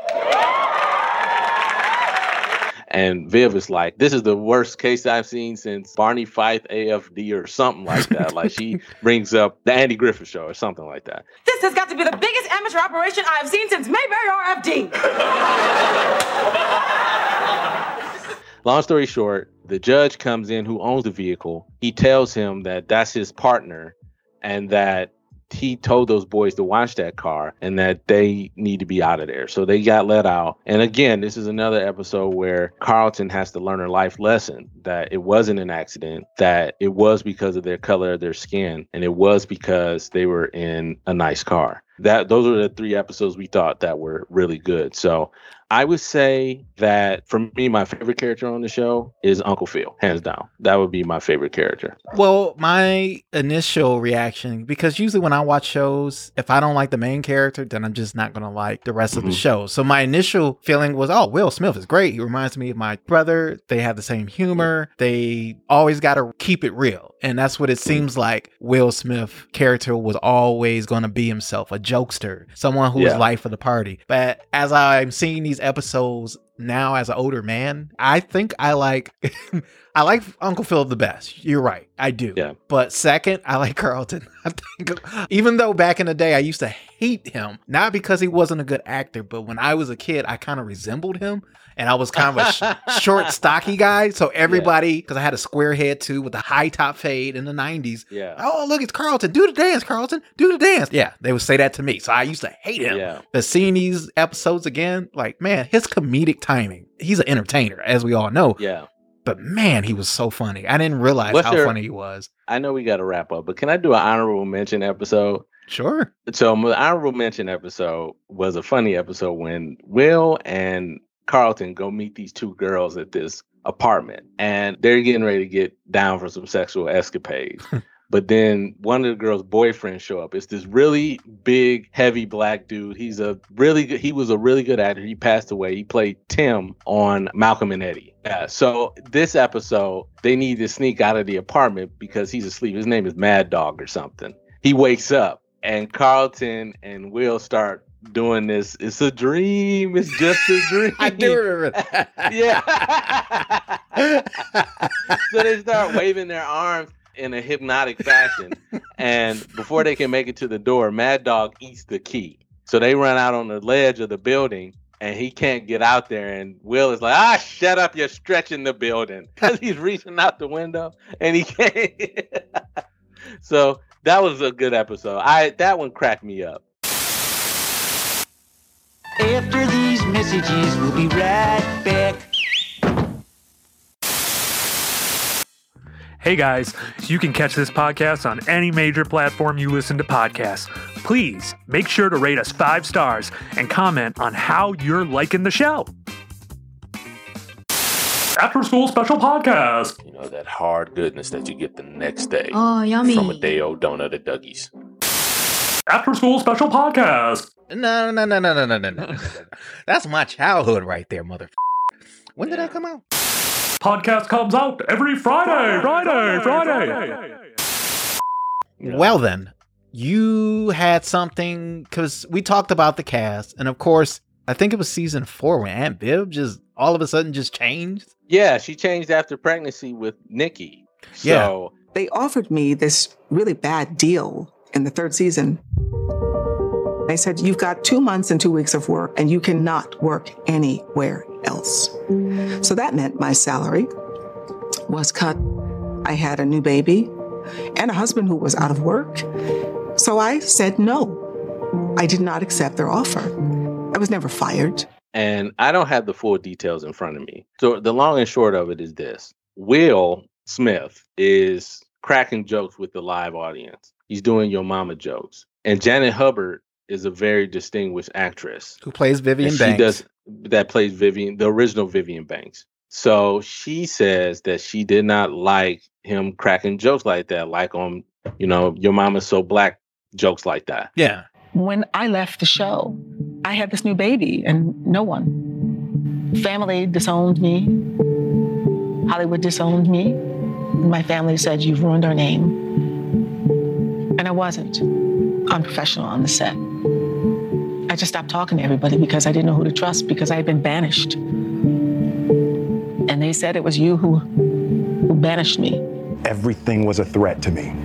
And Viv is like, this is the worst case I've seen since Barney Fife A F D or something like that. Like, she brings up the Andy Griffith Show or something like that. This has got to be the biggest amateur operation I've seen since Mayberry R F D. Long story short, the judge comes in who owns the vehicle. He tells him that that's his partner and that he told those boys to watch that car and that they need to be out of there. So they got let out. And again, this is another episode where Carlton has to learn a life lesson, that it wasn't an accident, that it was because of their color of their skin, and it was because they were in a nice car. that those are the three episodes we thought that were really good. So I would say that for me, my favorite character on the show is Uncle Phil, hands down. That would be my favorite character. Well, my initial reaction, because usually when I watch shows, if I don't like the main character, then I'm just not going to like the rest Mm-hmm. of the show. So my initial feeling was, oh, Will Smith is great. He reminds me of my brother. They have the same humor. They always got to keep it real. And that's what it seems like Will Smith character was always going to be himself, a jokester, someone who was Yeah. life of the party. But as I'm seeing these episodes now as an older man, I think I like I like Uncle Phil the best. You're right. I do. Yeah. But second, I like Carlton. I think even though back in the day I used to hate him, not because he wasn't a good actor, but when I was a kid, I kind of resembled him. And I was kind of a sh- short, stocky guy. So everybody, because I had a square head too with a high top fade in the nineties. Yeah. Oh, look, it's Carlton. Do the dance, Carlton. Do the dance. Yeah, they would say that to me. So I used to hate him. Yeah. But seeing these episodes again, like, man, his comedic timing. He's an entertainer, as we all know. Yeah. But man, he was so funny. I didn't realize What's how your- funny he was. I know we got to wrap up, but can I do an honorable mention episode? Sure. So my honorable mention episode was a funny episode when Will and Carlton go meet these two girls at this apartment, and they're getting ready to get down for some sexual escapades. But then one of the girls' boyfriends show up. It's this really big, heavy black dude. He's a really good, he was a really good actor. He passed away. He played Tim on Malcolm and Eddie. Yeah. So this episode, they need to sneak out of the apartment because he's asleep. His name is Mad Dog or something. He wakes up, and Carlton and Will start doing this. It's a dream. It's just a dream. I do remember that. Yeah. So they start waving their arms in a hypnotic fashion. And before they can make it to the door, Mad Dog eats the key. So they run out on the ledge of the building, and he can't get out there. And Will is like, ah, shut up. You're stretching the building. Because he's reaching out the window, and he can't. So that was a good episode. I That one cracked me up. After these messages, we'll be right back. Hey guys, you can catch this podcast on any major platform you listen to podcasts. Please make sure to rate us five stars and comment on how you're liking the show. After School Special Podcast. You know, that hard goodness that you get the next day. Oh, yummy. From a day old donut at Dougie's. After School Special Podcast. No, no, no, no, no, no, no, no, no. That's my childhood right there, mother. When did that come out? Podcast comes out every Friday, Friday, Friday. Well then, you had something, because we talked about the cast, and of course, I think it was season four when Aunt Viv just all of a sudden just changed. Yeah, she changed after pregnancy with Nikki. So Yeah. They offered me this really bad deal in the third season. They said, you've got two months and two weeks of work, and you cannot work anywhere else. So that meant my salary was cut. I had a new baby and a husband who was out of work. So I said no. I did not accept their offer. I was never fired. And I don't have the full details in front of me. So the long and short of it is this. Will Smith is cracking jokes with the live audience. He's doing Yo Mama jokes. And Janet Hubbard is a very distinguished actress. Who plays Vivian And Banks. She does, that plays Vivian, the original Vivian Banks. So she says that she did not like him cracking jokes like that, like on, you know, Your Mama's So Black jokes like that. Yeah. When I left the show, I had this new baby and no one. Family disowned me. Hollywood disowned me. My family said, you've ruined our name. And I wasn't unprofessional on the set. I just stopped talking to everybody because I didn't know who to trust because I had been banished. And they said it was you who, who banished me. Everything was a threat to me.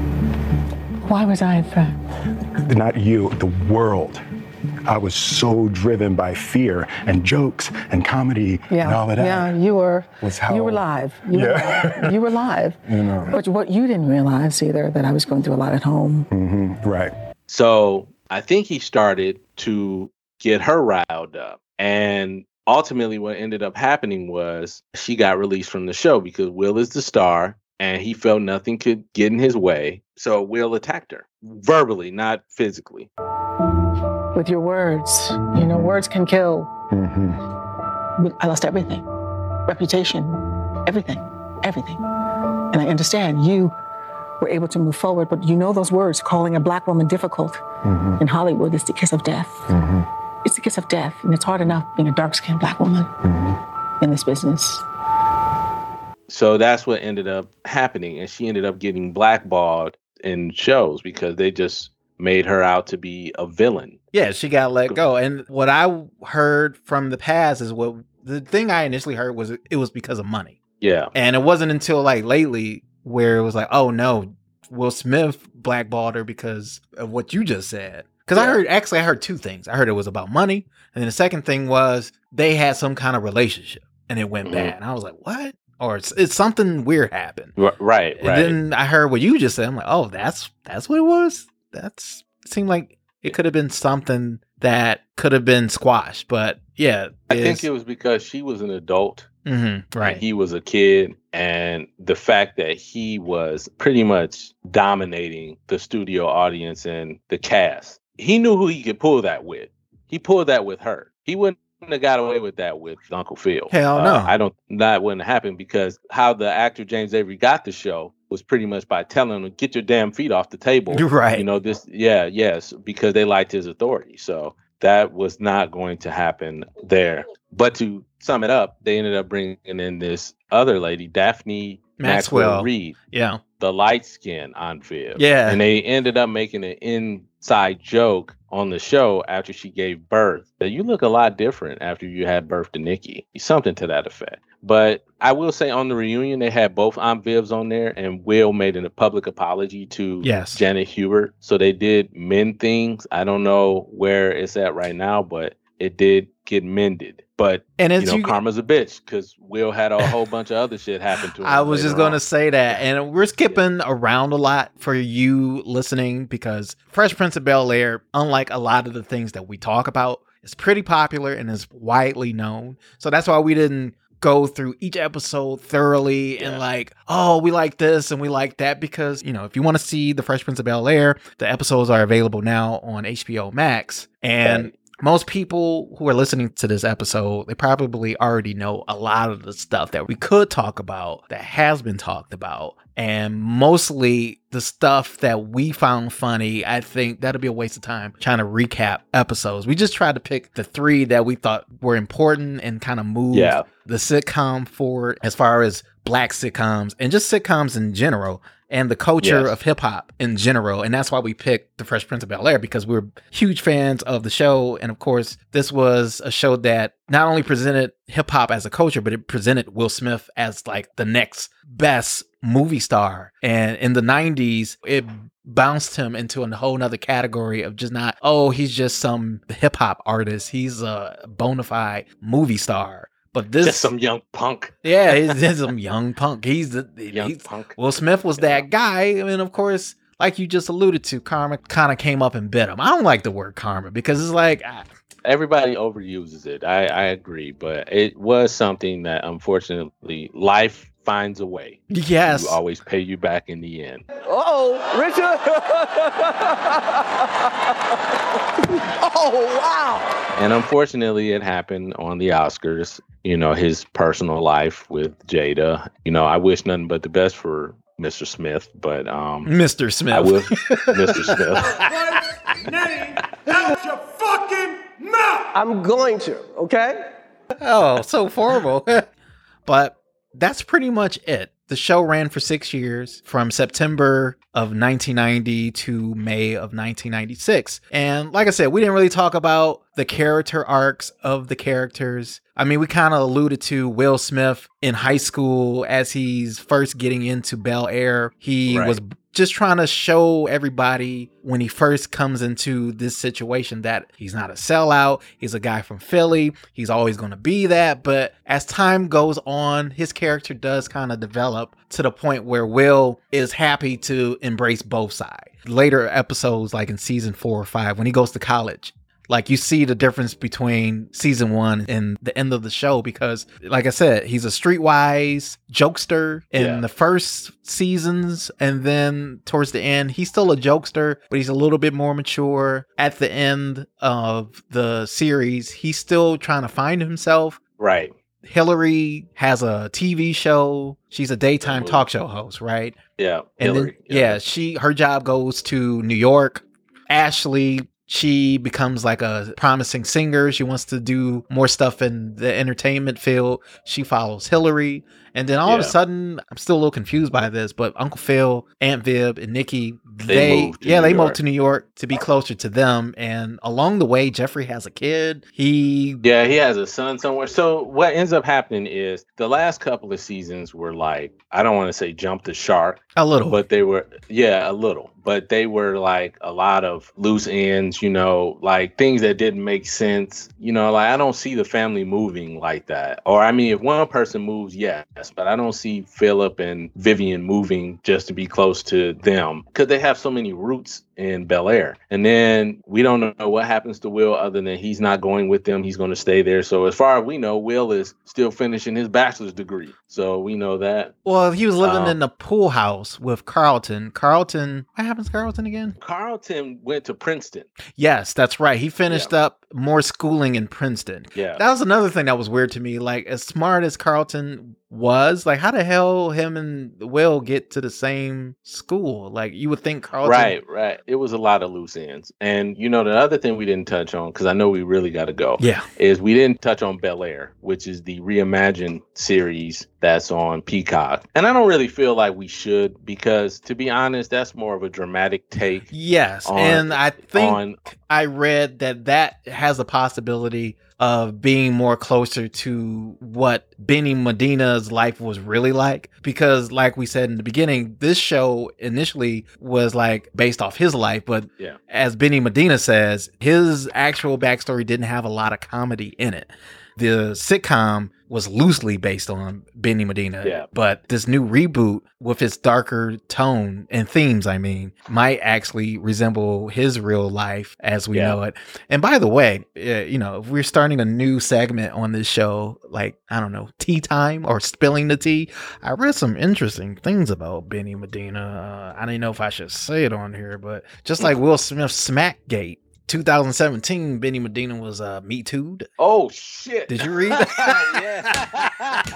Why was I a threat? Not you, the world. I was so driven by fear and jokes and comedy Yeah, and all of that. yeah, you were. Was how- You were live. You Yeah. were live. You were live. You know. But what you didn't realize either that I was going through a lot at home. Mm-hmm. Right. So I think he started to get her riled up. And ultimately what ended up happening was she got released from the show because Will is the star. and he felt nothing could get in his way. So Will attacked her verbally, not physically. With your words, you know, words can kill. Mm-hmm. I lost everything, reputation, everything, everything. And I understand you were able to move forward, but you know those words, calling a black woman difficult Mm-hmm. in Hollywood is the kiss of death. Mm-hmm. It's the kiss of death, and it's hard enough being a dark-skinned black woman Mm-hmm. in this business. So that's what ended up happening, and she ended up getting blackballed in shows because they just made her out to be a villain. Yeah, she got let go. And what I heard from the past is what the thing I initially heard was it was because of money. Yeah. And it wasn't until like lately where it was like, oh no, Will Smith blackballed her because of what you just said. Because yeah. I heard, actually, I heard two things. I heard it was about money. And then the second thing was they had some kind of relationship and it went mm-hmm. bad. And I was like, what? Or it's, it's something weird happened. Right, right. And then I heard what you just said. I'm like, oh, that's that's what it was? That's it seemed like it could have been something that could have been squashed. But yeah. I think it was because she was an adult. Mm-hmm, right. He was a kid. And the fact that he was pretty much dominating the studio audience and the cast. He knew who he could pull that with. He pulled that with her. He wouldn't have got away with that with Uncle Phil. Hell no. Uh, I don't, that wouldn't happen because how the actor James Avery got the show was pretty much by telling him, get your damn feet off the table. Right. You know, this, yeah, yes, because they liked his authority. So that was not going to happen there. But to sum it up, they ended up bringing in this other lady, Daphne Maxwell, Maxwell Reed. Yeah. The light skin on Viv. Yeah. And they ended up making an inside joke on the show after she gave birth that you look a lot different after you had birth to Nikki. Something to that effect. But I will say on the reunion, they had both Aunt Vivs on there, and Will made a public apology to yes. Janet Hubert. So they did mend things. I don't know where it's at right now, but it did get mended. But and you know, you, karma's a bitch because Will had a whole bunch of other shit happen to him. I was just going to on. say that. And we're skipping yeah. around a lot for you listening because Fresh Prince of Bel-Air, unlike a lot of the things that we talk about, is pretty popular and is widely known. So that's why we didn't go through each episode thoroughly yeah. and like, oh, we like this and we like that, because, you know, if you want to see the Fresh Prince of Bel-Air, the episodes are available now on H B O Max. And right. most people who are listening to this episode, they probably already know a lot of the stuff that we could talk about that has been talked about. And mostly the stuff that we found funny, I think that'll be a waste of time trying to recap episodes. We just tried to pick the three that we thought were important and kind of move yeah. the sitcom forward as far as black sitcoms and just sitcoms in general and the culture yes. of hip hop in general. And that's why we picked The Fresh Prince of Bel-Air, because we're huge fans of the show. And of course, this was a show that not only presented hip hop as a culture, but it presented Will Smith as like the next best movie star. And in the nineties, it bounced him into a whole nother category of just not, oh, he's just some hip hop artist. He's a bona fide movie star. But this just some young punk. Yeah, he's, he's some young punk. He's the young he's, punk. Will Smith was yeah. that guy. I mean, of course, like you just alluded to, karma kind of came up and bit him. I don't like the word karma because it's like ah. everybody overuses it. I, I agree, but it was something that unfortunately life finds a way. Yes, to always pay you back in the end. Uh-oh, Richard. Oh, wow. And unfortunately, it happened on the Oscars. You know, his personal life with Jada. You know, I wish nothing but the best for Mister Smith, but um, Mister Smith. I will, Mister Smith. Name out your fucking mouth. I'm going to. Okay. Oh, so horrible. But that's pretty much it. The show ran for six years, from September of nineteen ninety to May of nineteen ninety-six. And like I said, we didn't really talk about the character arcs of the characters. I mean, we kind of alluded to Will Smith in high school as he's first getting into Bel-Air. He right. was just trying to show everybody when he first comes into this situation that he's not a sellout. He's a guy from Philly. He's always going to be that. But as time goes on, his character does kind of develop to the point where Will is happy to embrace both sides. Later episodes, like in season four or five, when he goes to college, Like you see the difference between season one and the end of the show because, like I said, he's a streetwise jokester in Yeah. the first seasons, and then towards the end, he's still a jokester, but he's a little bit more mature. At the end of the series, he's still trying to find himself. Right. Hillary has a T V show. She's a daytime talk show host, right? Yeah. And Hillary. then, yeah, she her job goes to New York. Ashley, she becomes like a promising singer. She wants to do more stuff in the entertainment field. She follows Hillary. And then all of a Yeah. sudden, I'm still a little confused by this, but Uncle Phil, Aunt Viv, and Nikki, They they, moved to yeah, New they York. moved to New York to be closer to them. And along the way, Jeffrey has a kid. He Yeah, he has a son somewhere. So what ends up happening is the last couple of seasons were like, I don't want to say jump the shark. A little. But they were, yeah, a little. But they were like a lot of loose ends, you know, like things that didn't make sense. You know, like I don't see the family moving like that. Or I mean, if one person moves, yes, but I don't see Philip and Vivian moving just to be close to them because they have so many roots in Bel Air. And then we don't know what happens to Will other than he's not going with them. He's going to stay there. So as far as we know, Will is still finishing his bachelor's degree. So we know that. Well, he was living Um, in the pool house with Carlton. Carlton, what happens to Carlton again? Carlton went to Princeton. Yes, that's right. He finished up more schooling in Princeton. Yeah. That was another thing that was weird to me. Like, as smart as Carlton was, like, how the hell him and Will get to the same school? Like, you would think Carlton. Right, right. It was a lot of loose ends. And, you know, the other thing we didn't touch on, because I know we really got to go, Yeah. is we didn't touch on Bel Air, which is the reimagined series that's on Peacock. And I don't really feel like we should, because to be honest, that's more of a dramatic take. Yes. on- and I think on- I read that that has a possibility of being more closer to what Benny Medina's life was really like. Because, like we said in the beginning, this show initially was like based off his life. But Yeah. as Benny Medina says, his actual backstory didn't have a lot of comedy in it. The sitcom was loosely based on Benny Medina. Yeah. But this new reboot with its darker tone and themes, I mean, might actually resemble his real life as we Yeah. know it. And by the way, uh, you know, if we're starting a new segment on this show, like, I don't know, tea time or spilling the tea, I read some interesting things about Benny Medina. Uh, I didn't know if I should say it on here, but just like Will Smith's Smackgate, two thousand seventeen, Benny Medina was uh, Me Too'd. Oh, shit. Did you read that?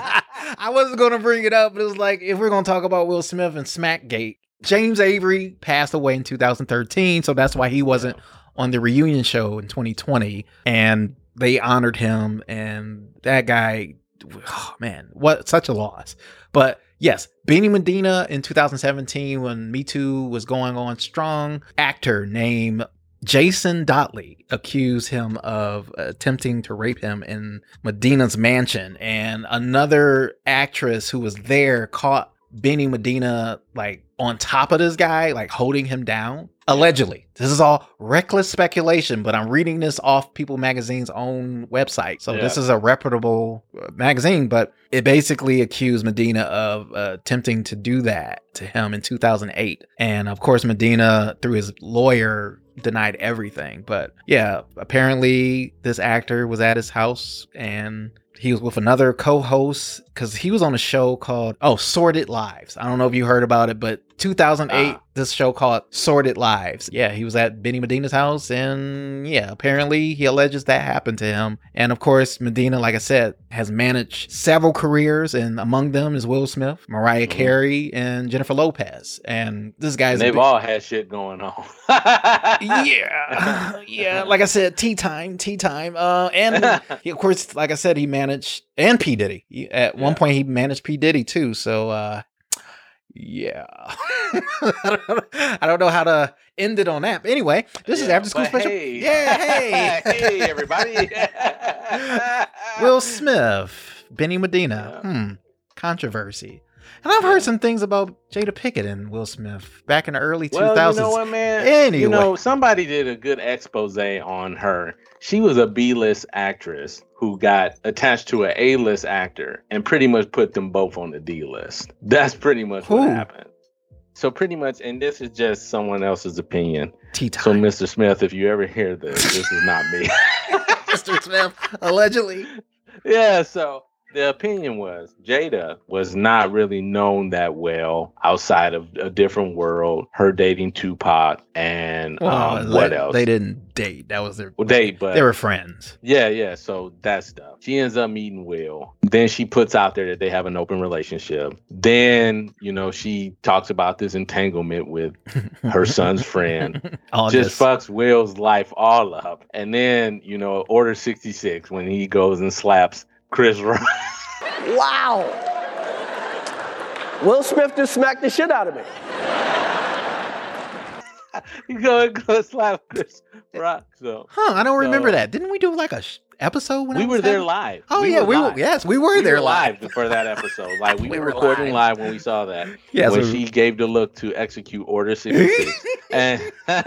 I wasn't going to bring it up, but it was like, if we're going to talk about Will Smith and Smackgate, James Avery passed away in two thousand thirteen, so that's why he wasn't on the reunion show in twenty twenty, and they honored him, and that guy, oh, man, what such a loss. But yes, Benny Medina in two thousand seventeen, when Me Too was going on strong, actor named Jason Dotley accused him of attempting to rape him in Medina's mansion, and another actress who was there caught Benny Medina like on top of this guy, like holding him down. Allegedly. This is all reckless speculation, but I'm reading this off People Magazine's own website. So Yeah. this is a reputable uh, magazine, but it basically accused Medina of uh, attempting to do that to him in two thousand eight. And of course, Medina, through his lawyer, denied everything. But yeah, apparently this actor was at his house and he was with another co-host because he was on a show called, oh, Sordid Lives. I don't know if you heard about it, but two thousand eight, Ah. this show called Sordid Lives. Yeah, he was at Benny Medina's house, and yeah, apparently he alleges that happened to him. And of course, Medina, like I said, has managed several careers, and among them is Will Smith, Mariah Mhm. Carey, and Jennifer Lopez. And this guy's And a they've big- all had shit going on. yeah, yeah. Like I said, tea time, tea time. Uh, and he, of course, like I said, he managed and P Diddy. He, at one point, he managed P Diddy too. So, uh, yeah, I, don't, I don't know how to end it on that. But anyway, this is Yeah, After School but Special. hey. Yeah, hey, Hey, everybody. Will Smith, Benny Medina. Hmm, controversy. And I've heard some things about Jada Pinkett and Will Smith back in the early two Well, thousands. you know what, man? Anyway. You know, somebody did a good expose on her. She was a B-list actress who got attached to an A-list actor and pretty much put them both on the D-list. That's pretty much Who? what happened. So pretty much, and this is just someone else's opinion. Tea-time. So Mister Smith, if you ever hear this, this is not me. Mister Smith, allegedly. Yeah, so the opinion was Jada was not really known that well outside of A Different World, her dating Tupac, and Well, um, they, what else? They didn't date. That was their Well, date, but they were friends. Yeah, yeah. So that stuff. She ends up meeting Will. Then she puts out there that they have an open relationship. Then, you know, she talks about this entanglement with her son's friend. All Just this- fucks Will's life all up. And then, you know, Order sixty-six when he goes and slaps Chris Rock. Wow. Will Smith just smacked the shit out of me. You go and go slap Chris Rock. So, Huh, I don't remember so- that. Didn't we do like a sh- episode when We I was were there having- live. Oh We yeah, were we were. live. Yes, we were We there were live. live for that episode. Like we, We were were recording live. live when we saw that. Yeah, when so- she gave the look to execute Order sixty-six, and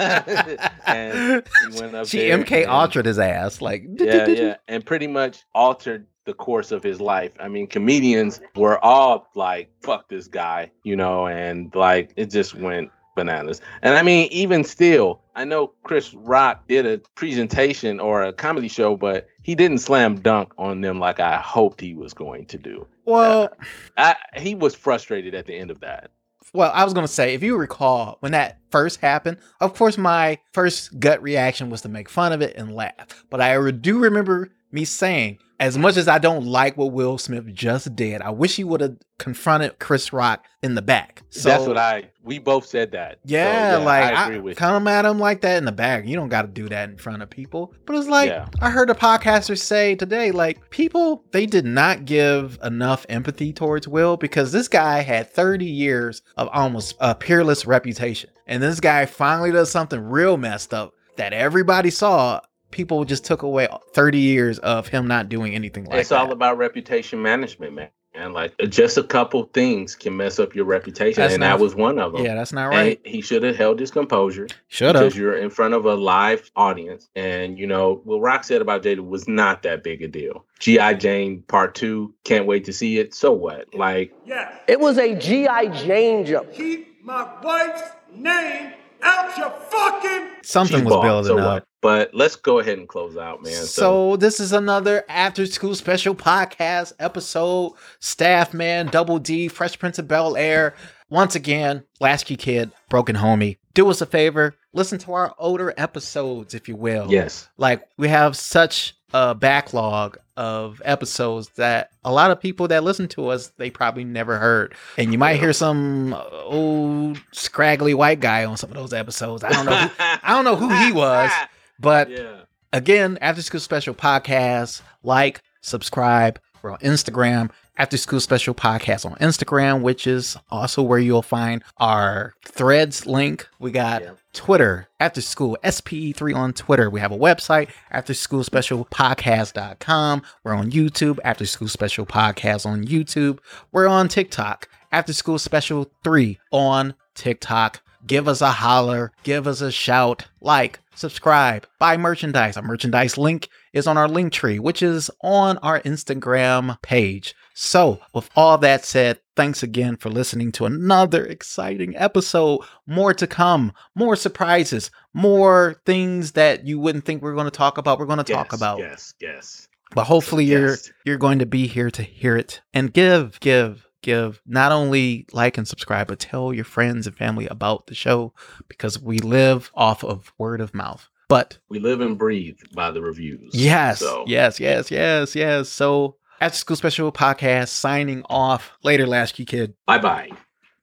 and she went up She there M K and- Ultra'd his ass like. Yeah, yeah, and pretty much altered the course of his life. I mean, comedians were all like, "Fuck this guy," you know, and like it just went bananas. And I mean, even still, I know Chris Rock did a presentation or a comedy show, but he didn't slam dunk on them like I hoped he was going to do. Well, I, he was frustrated at the end of that. Well, I was going to say, if you recall, when that first happened, of course, my first gut reaction was to make fun of it and laugh. But I re- do remember me saying, as much as I don't like what Will Smith just did, I wish he would have confronted Chris Rock in the back. So, That's what I, we both said that. So, Yeah, like, I I agree with you. come at him like that in the back. You don't got to do that in front of people. But it's like, Yeah. I heard a podcaster say today, like, people, they did not give enough empathy towards Will because this guy had thirty years of almost a peerless reputation. And this guy finally does something real messed up that everybody saw. People just took away thirty years of him not doing anything like It's that. all about reputation management, man. And like just a couple things can mess up your reputation, That's and not- that was one of them. Yeah, that's not And right. he should have held his composure. Should because have. you're in front of a live audience, and you know what Rock said about Jada was not that big a deal. G I. Jane Part Two, can't wait to see it. So what? Like, Yeah. It was a G I. Jane jump. Keep my wife's name out your fucking... Something she was balled, building so up. what? But let's go ahead and close out, man. So this is another after school special podcast episode. Staff man, Double D, Fresh Prince of Bel Air. Once again, Lasky Kid, Broken Homie. Do us a favor, listen to our older episodes, if you will. Yes. Like we have such a backlog of episodes that a lot of people that listen to us, they probably never heard. And you might hear some old scraggly white guy on some of those episodes. I don't know. Who, I don't know who he was. But yeah. Again, After School Special Podcast, like, subscribe. We're on Instagram, After School Special Podcast on Instagram, which is also where you'll find our Threads link. We got Yeah. Twitter, After School S P E three on Twitter. We have a website, after school special podcast dot com. We're on YouTube, After School Special Podcast on YouTube. We're on TikTok, After School Special three on TikTok. Give us a holler, give us a shout, like, subscribe, buy merchandise. Our merchandise link is on our link tree, which is on our Instagram page. So, with all that said, thanks again for listening to another exciting episode. More to come, more surprises, more things that you wouldn't think we're going to talk about. We're going to talk Yes, about. Yes, yes. But hopefully you're Yes. you're going to be here to hear it and give, give, give. Not only like and subscribe, but tell your friends and family about the show because we live off of word of mouth. But We live and breathe by the reviews. yes, So, yes, yes, yes, yes. So After School Special Podcast signing off. Later, Lasky Kid. bye bye.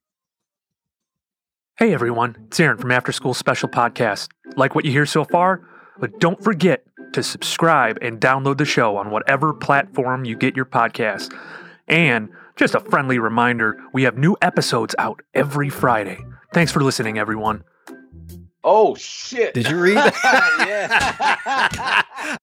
Hey everyone, it's Aaron from After School Special Podcast. Like what you hear so far? But don't forget to subscribe and download the show on whatever platform you get your podcast. And just a friendly reminder, we have new episodes out every Friday. Thanks for listening, everyone. Oh shit! Did you read that? Yeah.